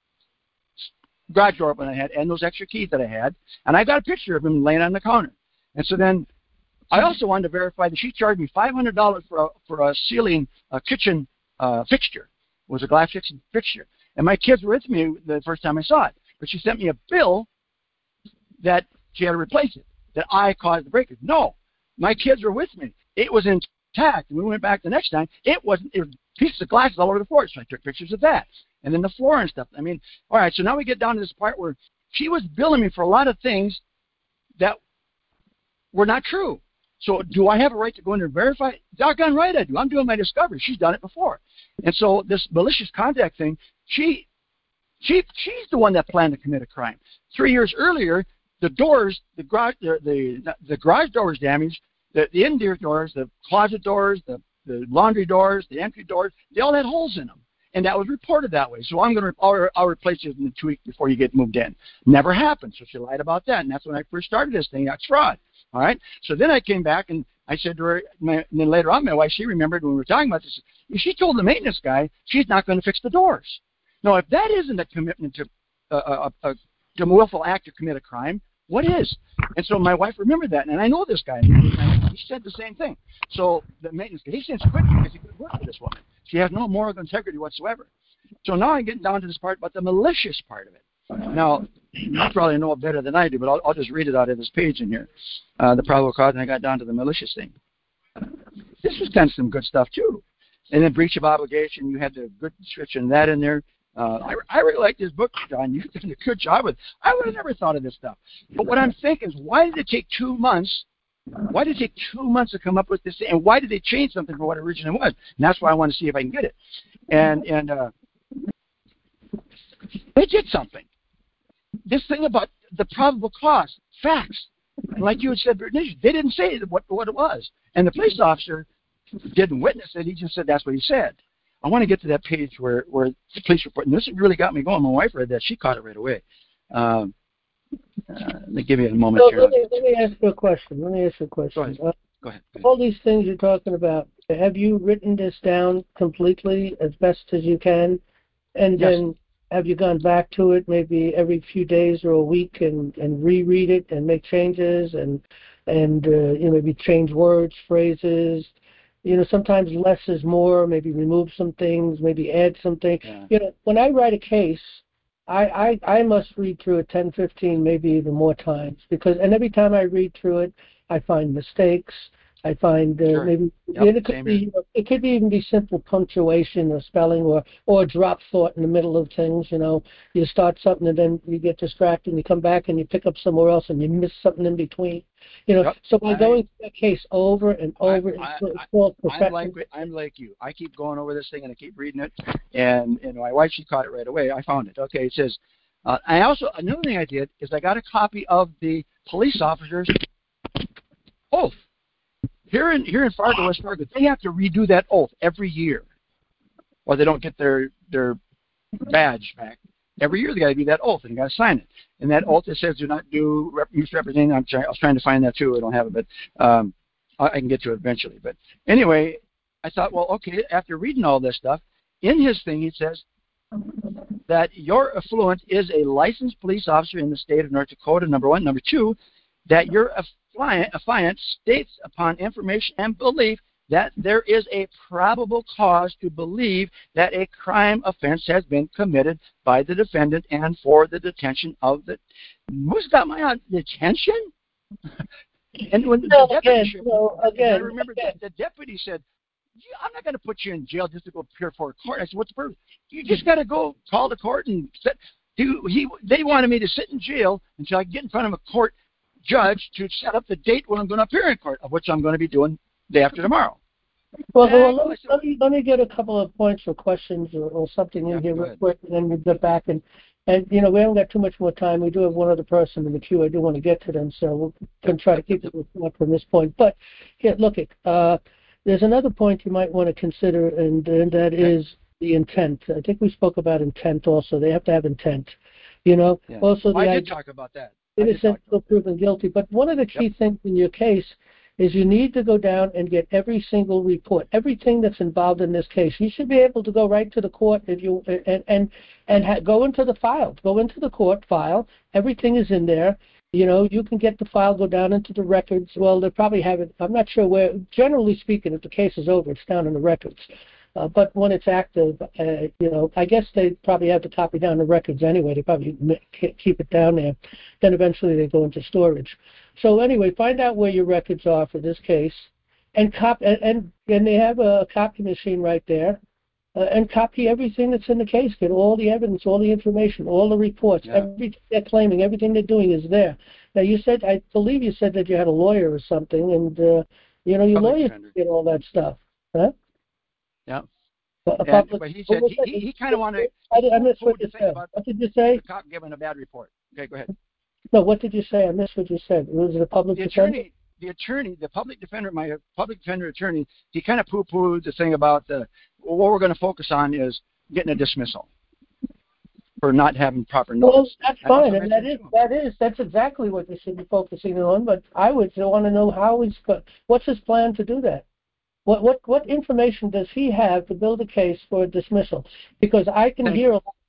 garage door open I had and those extra keys that I had, and I got a picture of him laying on the counter. And so then I also wanted to verify that she charged me five hundred dollars for a, for a ceiling a kitchen uh, fixture. It was a glass kitchen fixture. And my kids were with me the first time I saw it. But she sent me a bill that she had to replace it, that I caused the breakage. No, my kids were with me. It was intact. And we went back the next time. It wasn't. It was pieces of glass all over the floor. So I took pictures of that. And then the floor and stuff. I mean, all right, so now we get down to this part where she was billing me for a lot of things that were not true. So do I have a right to go in there and verify? Doggone right I do. I'm doing my discovery. She's done it before. And so this malicious contact thing, she, she, she's the one that planned to commit a crime. Three years earlier, the doors, the garage, the the, the garage door was damaged. The, the interior doors, the closet doors, the, the laundry doors, the entry doors, they all had holes in them. And that was reported that way. So I'm going to, I'll, I'll replace it in two weeks before you get moved in. Never happened. So she lied about that. And that's when I first started this thing. That's fraud. All right. So then I came back and I said to her, my, and then later on, my wife, she remembered when we were talking about this. She told the maintenance guy she's not going to fix the doors. Now, if that isn't a commitment to uh, a, a, a willful act to commit a crime, what is? And so my wife remembered that, and I know this guy. And he said the same thing. So the maintenance guy, he since quit because he couldn't work for this woman. She has no moral integrity whatsoever. So now I'm getting down to this part about the malicious part of it. Now, you probably know it better than I do, but I'll, I'll just read it out of this page in here. Uh, the probable cause, and I got down to the malicious thing. This was kind of some good stuff, too. And then breach of obligation, you had the good description of that in there. Uh, I, I really like this book, John. You've done a good job with it. I would have never thought of this stuff. But what I'm thinking is, why did it take two months? Why did it take two months to come up with this thing? And why did they change something from what it originally was? And that's why I want to see if I can get it. And, and uh, they did something. This thing about the probable cause, facts. Like you had said, they didn't say what, what it was. And the police officer didn't witness it. He just said that's what he said. I want to get to that page where, where the police report, and this really got me going. My wife read that. She caught it right away. Um, uh, let me give you a moment so here. Let me, let me ask you a question. Let me ask you a question. Go ahead. Uh, Go ahead. Go ahead. All these things you're talking about, have you written this down completely as best as you can? And Yes. then have you gone back to it maybe every few days or a week and, and reread it and make changes and, and uh, you know, maybe change words, phrases? You know, sometimes less is more, maybe remove some things, maybe add something. Yeah. You know, when I write a case, I, I, I must read through it ten, fifteen, maybe even more times. because And every time I read through it, I find mistakes. I find uh, Sure. maybe Yep, it could same be here. it could be even be simple punctuation or spelling or or drop thought in the middle of things. You know, you start something and then you get distracted and you come back and you pick up somewhere else and you miss something in between. You know, Yep. so by I- going through that case over and over, I- I- it's called I'm perfection. like I'm like you. I keep going over this thing and I keep reading it, and and my wife, she caught it right away. I found it. Okay, it says. Uh, I also another thing I did is I got a copy of the police officer's oath. Here in here in Fargo, West Fargo, they have to redo that oath every year, or they don't get their their badge back. Every year they got to do that oath and you got to sign it. And that oath that says do not do rep- misrepresenting. I'm trying. I was trying to find that too. I don't have it, but um, I, I can get to it eventually. But anyway, I thought, well, okay. After reading all this stuff, in his thing, he says that your affluent is a licensed police officer in the state of North Dakota. Number one. Number two, that your affiant, affiant states upon information and belief that there is a probable cause to believe that a crime offense has been committed by the defendant and for the detention of the... Who's got my uh, detention? And when No, the deputy... again, no, again, I remember again. The, the deputy said, I'm not going to put you in jail just to go appear for a court. I said, what's the purpose? You just got to go call the court and set... Do, he, they wanted me to sit in jail until I get in front of a court judge to set up the date when I'm going to appear in court, of which I'm going to be doing day after tomorrow. Well, And well let, I me, said, let, me, let me get a couple of points or questions or, or something in Yeah, here go real ahead. quick, and then we get back. And, and, you know, we haven't got too much more time. We do have one other person in the queue. I do want to get to them, so we'll can try to keep it from this point. But here, look, it, uh, there's another point you might want to consider, and, and that Okay. is the intent. I think we spoke about intent also. They have to have intent. You know, Yeah. also Well, the I did idea, talk about that. I did innocent talk until about proven guilty. But one of the key Yep. things in your case is you need to go down and get every single report, everything that's involved in this case. You should be able to go right to the court if you and and and ha- go into the file, go into the court file. Everything is in there. You know, you can get the file, go down into the records. Well, they probably have it. I'm not sure where. Generally speaking, if the case is over, it's down in the records. Uh, but when it's active, uh, you know, I guess they probably have to copy down the records anyway. They probably keep it down there. Then eventually they go into storage. So anyway, find out where your records are for this case, and copy. And and, and they have a copy machine right there, uh, and copy everything that's in the case. Get all the evidence, all the information, all the reports, Yeah. everything they're claiming, everything they're doing is there. Now you said, I believe you said that you had a lawyer or something, and uh, you know your Public lawyer defender. get all that stuff, huh? Yeah. A And, public, but he said what was he, he, he kind of wanted I, I missed what to you think said. about What did you say? the cop giving a bad report. Okay, go ahead. No, what did you say? I missed what you said. Was it a public The defender? attorney, the attorney, the public defender, my public defender attorney, he kind of poo-pooed the thing about the, well, what we're going to focus on is getting a dismissal for not having proper notice. Well, that's I also fine, and that mentioned is to him. that is that's exactly what you should be focusing on. But I would want to know how he's go- what's his plan to do that. What what what information does he have to build a case for a dismissal? Because I can Thank hear you. a lot of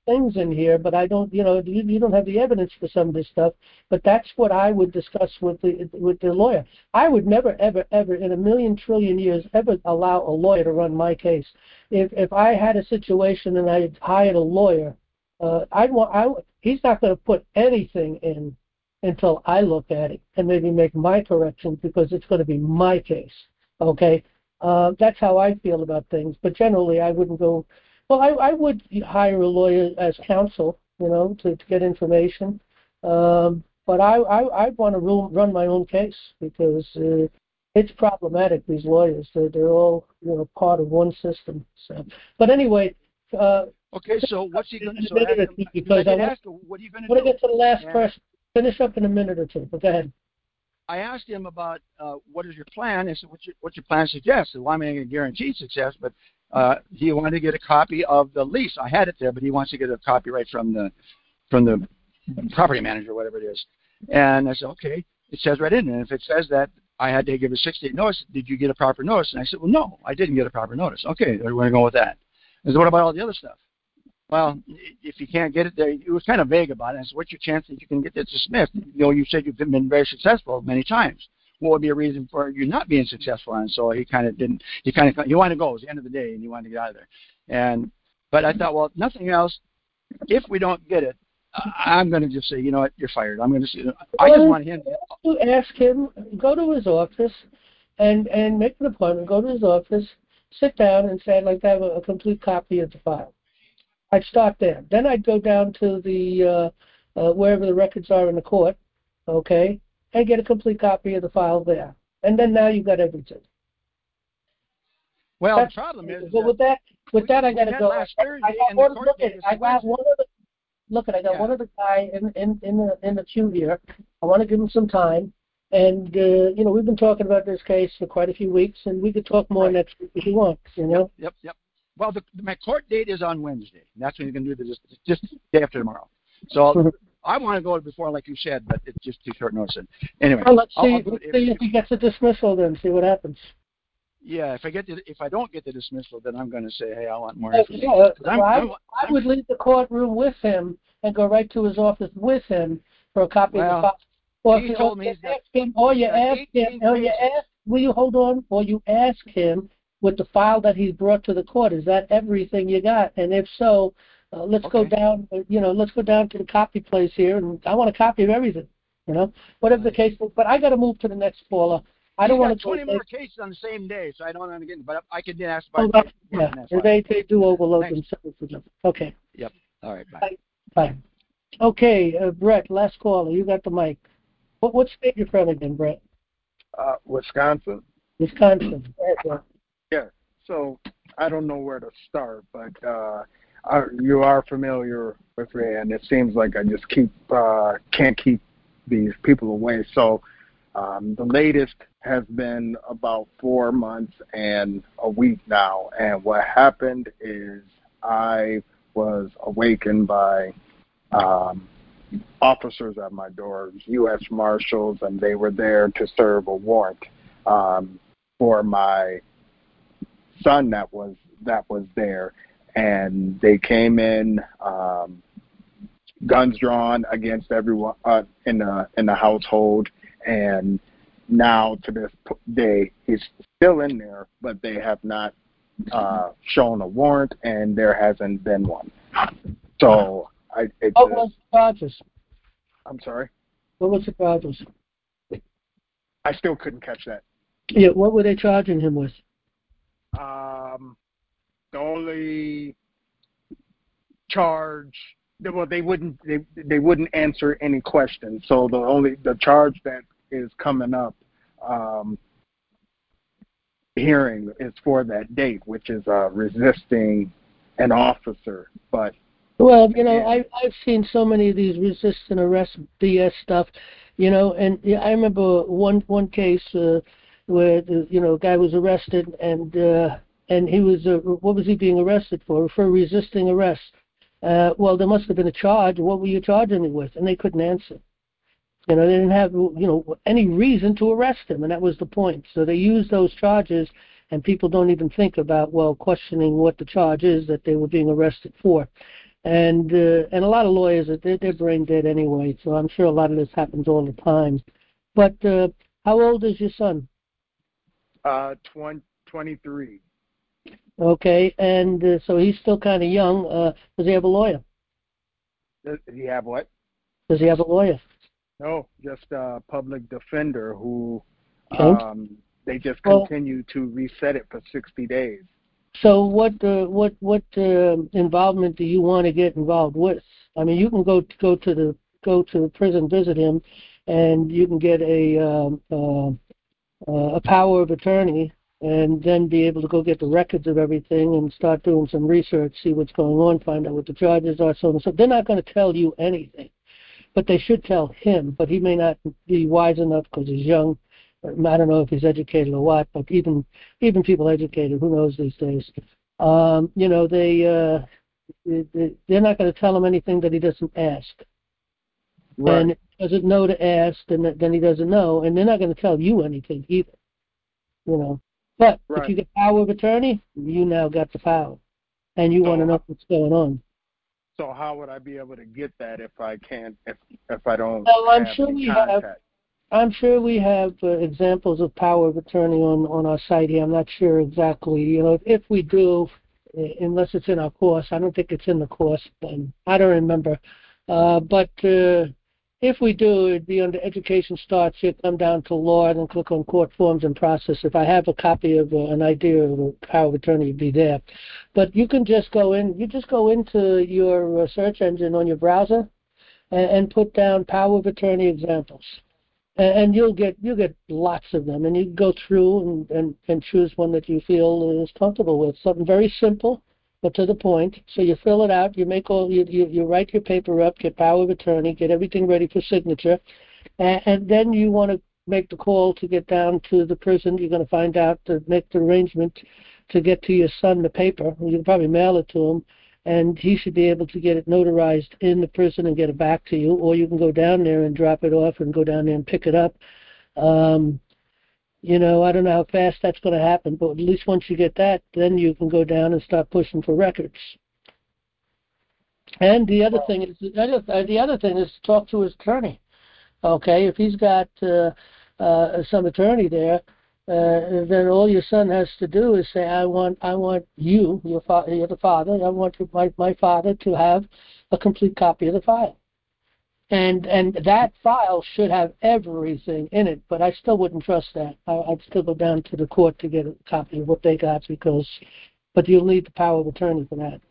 things in here, but I don't, you know, you, you don't have the evidence for some of this stuff. But that's what I would discuss with the with the lawyer. I would never, ever, ever in a million trillion years ever allow a lawyer to run my case. If if I had a situation and I hired a lawyer, uh, I'd want I he's not going to put anything in until I look at it and maybe make my corrections because it's going to be my case. Okay, uh, that's how I feel about things. But generally, I wouldn't go. Well, I, I would hire a lawyer as counsel, you know, to, to get information. Um, but I I, I want to run my own case because uh, it's problematic. These lawyers, they're, they're all you know part of one system. So, but anyway. Uh, okay, so what's he going to so do? Because I, I want, ask him, what are you going to do? I want to do? get to the last and person. Finish up in a minute or two. But go ahead. I asked him about uh, what is your plan. I said, what's your, what's your plan suggest? So, well, I'm not going to guarantee success, but uh, he wanted to get a copy of the lease. I had it there, but he wants to get a copy right from the from the property manager, whatever it is. And I said, okay. It says right in there. And if it says that I had to give a six-day notice, did you get a proper notice? And I said, well, no, I didn't get a proper notice. Okay, we're going to go with that. I said, what about all the other stuff? Well, if you can't get it there, it was kind of vague about it. I said, what's your chance that you can get this dismissed? You know, you said you've been very successful many times. What would be a reason for you not being successful? And so he kind of didn't, he kind of, he wanted to go. It was the end of the day, and he wanted to get out of there. And, but I thought, well, if nothing else, if we don't get it, I'm going to just say, you know what, you're fired. I'm going to say, I just want him to ask him, go to his office and, and make an appointment, go to his office, sit down and say, I'd like to have a, a complete copy of the file. I'd start there. Then I'd go down to the uh, uh, wherever the records are in the court, okay, and get a complete copy of the file there. And then now you've got everything. Well, That's, the problem is, well, with that, with we, that, I got to go. Last Thursday, I got and one. the court Look, date at, I got one of the. Look, at I got yeah. one of the guy in in in the in the queue here. I want to give him some time, and uh, you know we've been talking about this case for quite a few weeks, and we could talk more right. next week if you want. You know. Yep, yep. Well, the, my court date is on Wednesday. And that's when you're going to do this, just day after tomorrow. So I want to go before, like you said, but it's just too short notice. Anyway, well, let's see, I'll, I'll let's if, see if he gets a dismissal. Then see what happens. Yeah, if I get the, if I don't get the dismissal, then I'm going to say, hey, I want more Uh, information. yeah, I'm, well, I, I'm, I would leave the courtroom with him and go right to his office with him for a copy well, of the file. Or he if, told or me you that, ask him, or you ask him, or you ask, will you hold on, or you ask him with the file that he's brought to the court, is that everything you got? And if so, uh, let's okay. go down, uh, you know, let's go down to the copy place here, and I want a copy of everything, you know, whatever the case is. But I got to move to the next caller. I don't want to twenty go more cases on the same day, so I don't want to get. But I can ask oh, about. yeah, they they do overload Thanks. themselves. Okay. Yep. All right. Bye. Bye. Bye. Okay, uh, Brett, last caller. You got the mic. What what state you from again, Brett? Uh, Wisconsin. Wisconsin. Right, yeah. So I don't know where to start, but uh, I, you are familiar with me, and it seems like I just keep uh, can't keep these people away. So um, the latest has been about four months and a week now, and what happened is I was awakened by um, officers at my door, U S Marshals, and they were there to serve a warrant um, for my son that was that was there, and they came in, um, guns drawn against everyone uh, in the in the household, and now to this day he's still in there, but they have not uh, shown a warrant, and there hasn't been one. So I. It's what was the charges? I'm sorry. What was the charges? I still couldn't catch that. Yeah, what were they charging him with? Um, the only charge, well, they wouldn't they they wouldn't answer any questions. So the only the charge that is coming up um, hearing is for that date, which is uh, resisting an officer. But well, you know, I I've seen so many of these resist and arrest B S stuff, you know, and I remember one one case uh, where the you know guy was arrested and uh, and he was uh, what was he being arrested for? For resisting arrest. Uh, well, there must have been a charge. What were you charging me with? And they couldn't answer. You know, they didn't have you know any reason to arrest him, and that was the point. So they used those charges, and people don't even think about well questioning what the charge is that they were being arrested for. And uh, and a lot of lawyers, they're, they're brain dead anyway, so I'm sure a lot of this happens all the time. But uh, how old is your son? Uh, twenty, twenty-three. Okay, and uh, so he's still kind of young. Uh, does he have a lawyer? Does he have what? Does he have a lawyer? No, just a public defender who Okay. um, they just Well, continue to reset it for sixty days. So what uh, what what uh, involvement do you want to get involved with? I mean, you can go go to the go to the prison, visit him, and you can get a um, uh, uh, a power of attorney, and then be able to go get the records of everything and start doing some research, see what's going on, find out what the charges are, so on and so. They're not going to tell you anything, but they should tell him. But he may not be wise enough because he's young. I don't know if he's educated or what, but even even people educated, who knows these days? Um, you know, they, uh, they they're not going to tell him anything that he doesn't ask, Right. and if he doesn't know to ask, then then he doesn't know, and they're not going to tell you anything either. You know, but Right. if you get power of attorney, you now got the power, and you So want to know how- what's going on. So how would I be able to get that if I can't if if I don't Well, I'm have sure any we have. contact? I'm sure we have uh, examples of power of attorney on, on our site here. I'm not sure exactly. You know, if, if we do, uh, unless it's in our course, I don't think it's in the course. Then I don't remember. Uh, but uh, if we do, it'd be under Education Starts. You come down to law and then click on court forms and process. If I have a copy of uh, an idea of a power of attorney, it'd be there. But you can just go in. You just go into your uh, search engine on your browser and, and put down power of attorney examples. And you'll get you'll get lots of them, and you can go through and, and, and choose one that you feel is comfortable with. Something very simple, but to the point. So you fill it out, you make all you you, you write your paper up, get power of attorney, get everything ready for signature, and, and then you want to make the call to get down to the prison. You're going to find out to make the arrangement to get to your son the paper. You can probably mail it to him, and he should be able to get it notarized in the prison and get it back to you, or you can go down there and drop it off and go down there and pick it up. Um, you know, I don't know how fast that's going to happen, but at least once you get that, then you can go down and start pushing for records. And the other thing is, the other, the other thing is to talk to his attorney. Okay, if he's got uh, uh, some attorney there, uh, then all your son has to do is say, "I want, I want you, your father, you're the father. I want my my father to have a complete copy of the file." And and that file should have everything in it, but I still wouldn't trust that. I, I'd still go down to the court to get a copy of what they got, because, but you'll need the power of attorney for that.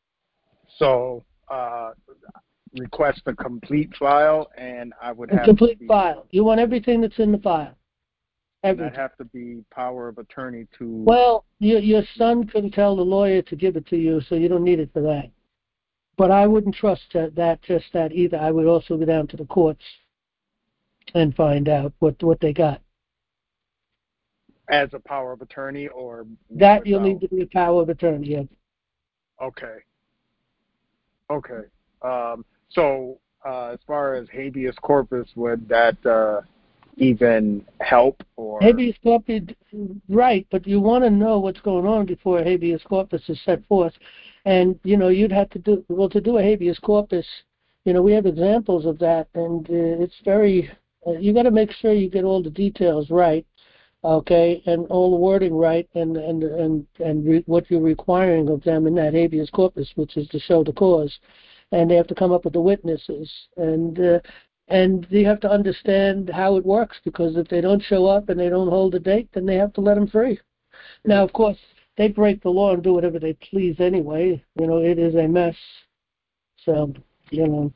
So uh, request a complete file, and I would A have complete to be, file. You want everything that's in the file. and Everything. I'd have to be power of attorney to. Well, your your son can tell the lawyer to give it to you, so you don't need it for that. But I wouldn't trust that, that just that either. I would also go down to the courts and find out what what they got. As a power of attorney, or That you'll without? need to be a power of attorney. Yeah. Okay. Okay. Um, so uh, as far as habeas corpus, would that uh, even help? Or Habeas corpus, right? But you want to know what's going on before habeas corpus is set forth, and you know you'd have to do well to do a habeas corpus. You know we have examples of that, and uh, it's very. Uh, you got to make sure you get all the details right, okay, and all the wording right, and and and and re- what you're requiring of them in that habeas corpus, which is to show the cause, and they have to come up with the witnesses, and uh, and you have to understand how it works, because if they don't show up and they don't hold the date, then they have to let them free. Now, of course, they break the law and do whatever they please anyway. You know, it is a mess. So, you know.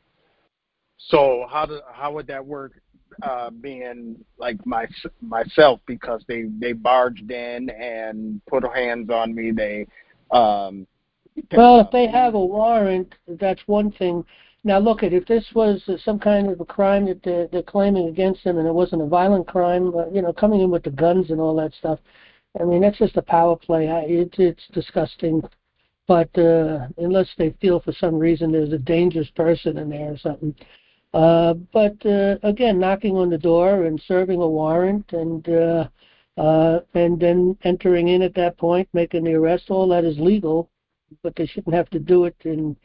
so how do how would that work? Uh, being like my myself, because they they barged in and put hands on me. They um, Well, if they have a warrant, that's one thing. Now, look, at if this was uh, some kind of a crime that they're, they're claiming against them, and it wasn't a violent crime, uh, you know, coming in with the guns and all that stuff, I mean, that's just a power play. I, it, it's disgusting. But uh, unless they feel for some reason there's a dangerous person in there or something. Uh, but uh, again, knocking on the door and serving a warrant, and uh, uh, and then entering in at that point, making the arrest, all that is legal. But they shouldn't have to do it in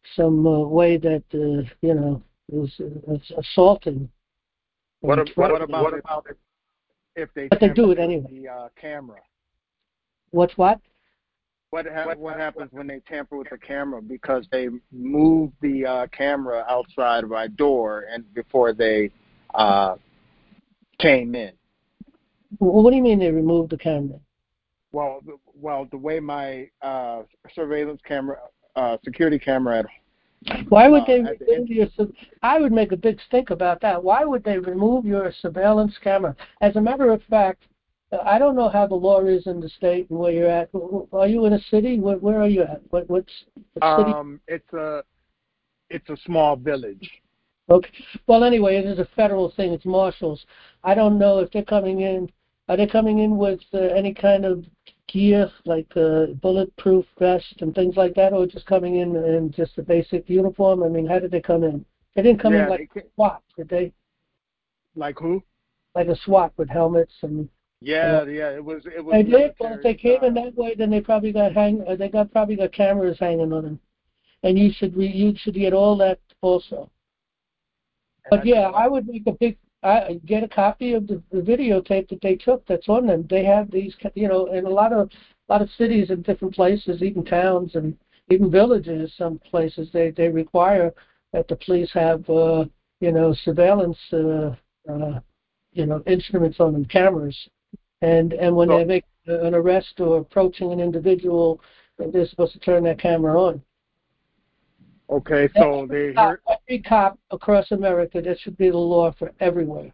some uh, way that uh, you know is, is assaulting. What, and ab- what threatening. about what about if, if they But they tamper do it with anyway. the uh, camera? What's what? What ha- what happens when they tamper with the camera because they move the uh, camera outside of our door and before they uh, came in? Well, what do you mean they removed the camera? Well, the, well, the way my uh, surveillance camera, uh, security camera at Why would uh, they at the remove your? sub- I would make a big stink about that. Why would they remove your surveillance camera? As a matter of fact, uh, I don't know how the law is in the state and where you're at. W- w- Are you in a city? Where, where are you at? What, what's what city? um, it's a it's a small village. Okay. Well, anyway, it is a federal thing. It's marshals. I don't know if they're coming in. Are they coming in with uh, any kind of gear, like uh, bulletproof vest and things like that, or just coming in in just a basic uniform? I mean, how did they come in? They didn't come Yeah, in like they a SWAT, did they? Like who? Like a SWAT with helmets and. Yeah, Uh, yeah, it was it was they did. military Well, if they came in style. that way, then they probably got hang. Uh, they got probably got cameras hanging on them, and you should re, you should get all that also. And I But yeah, can, I would make a big, I get a copy of the, the videotape that they took that's on them. They have these, you know, in a lot of a lot of cities and different places, even towns and even villages. Some places they they require that the police have, uh, you know, surveillance, uh, uh, you know, instruments on them, cameras, and and when so, they make an arrest or approaching an individual, they're supposed to turn that camera on. okay, so they Cop, hear every cop across America, that should be the law for everywhere.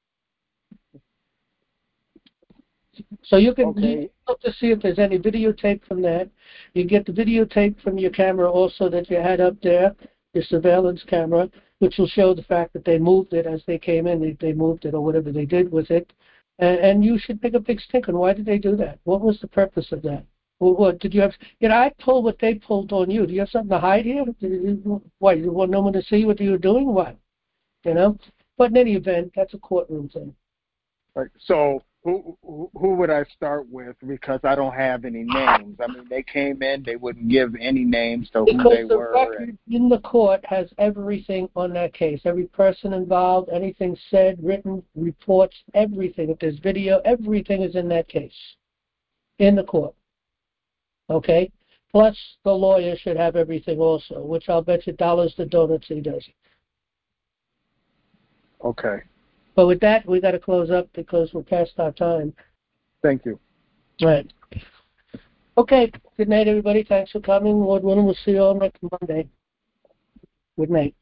So you can okay. you look to see if there's any videotape from that. You get the videotape from your camera also that you had up there, your surveillance camera, which will show the fact that they moved it as they came in. They, they moved it or whatever they did with it. And, and you should make a big stink on why did they do that? What was the purpose of that? Well, what did you have? You know, I pulled what they pulled on you. Do you have something to hide here? Did you, what, you want no one to see what you were doing? What? You know? But in any event, that's a courtroom thing. Right. So who who who would I start with? Because I don't have any names. I mean, they came in, they wouldn't give any names to who Because they the were. record in the court has everything on that case. Every person involved, anything said, written, reports, everything. If there's video, everything is in that case. In the court. Okay? Plus, the lawyer should have everything also, which I'll bet you dollars to donuts he does. Okay. But with that, we got to close up because we're past our time. Thank you. Right. Okay. Good night, everybody. Thanks for coming. Lord willing, we'll see you all next Monday. Good night.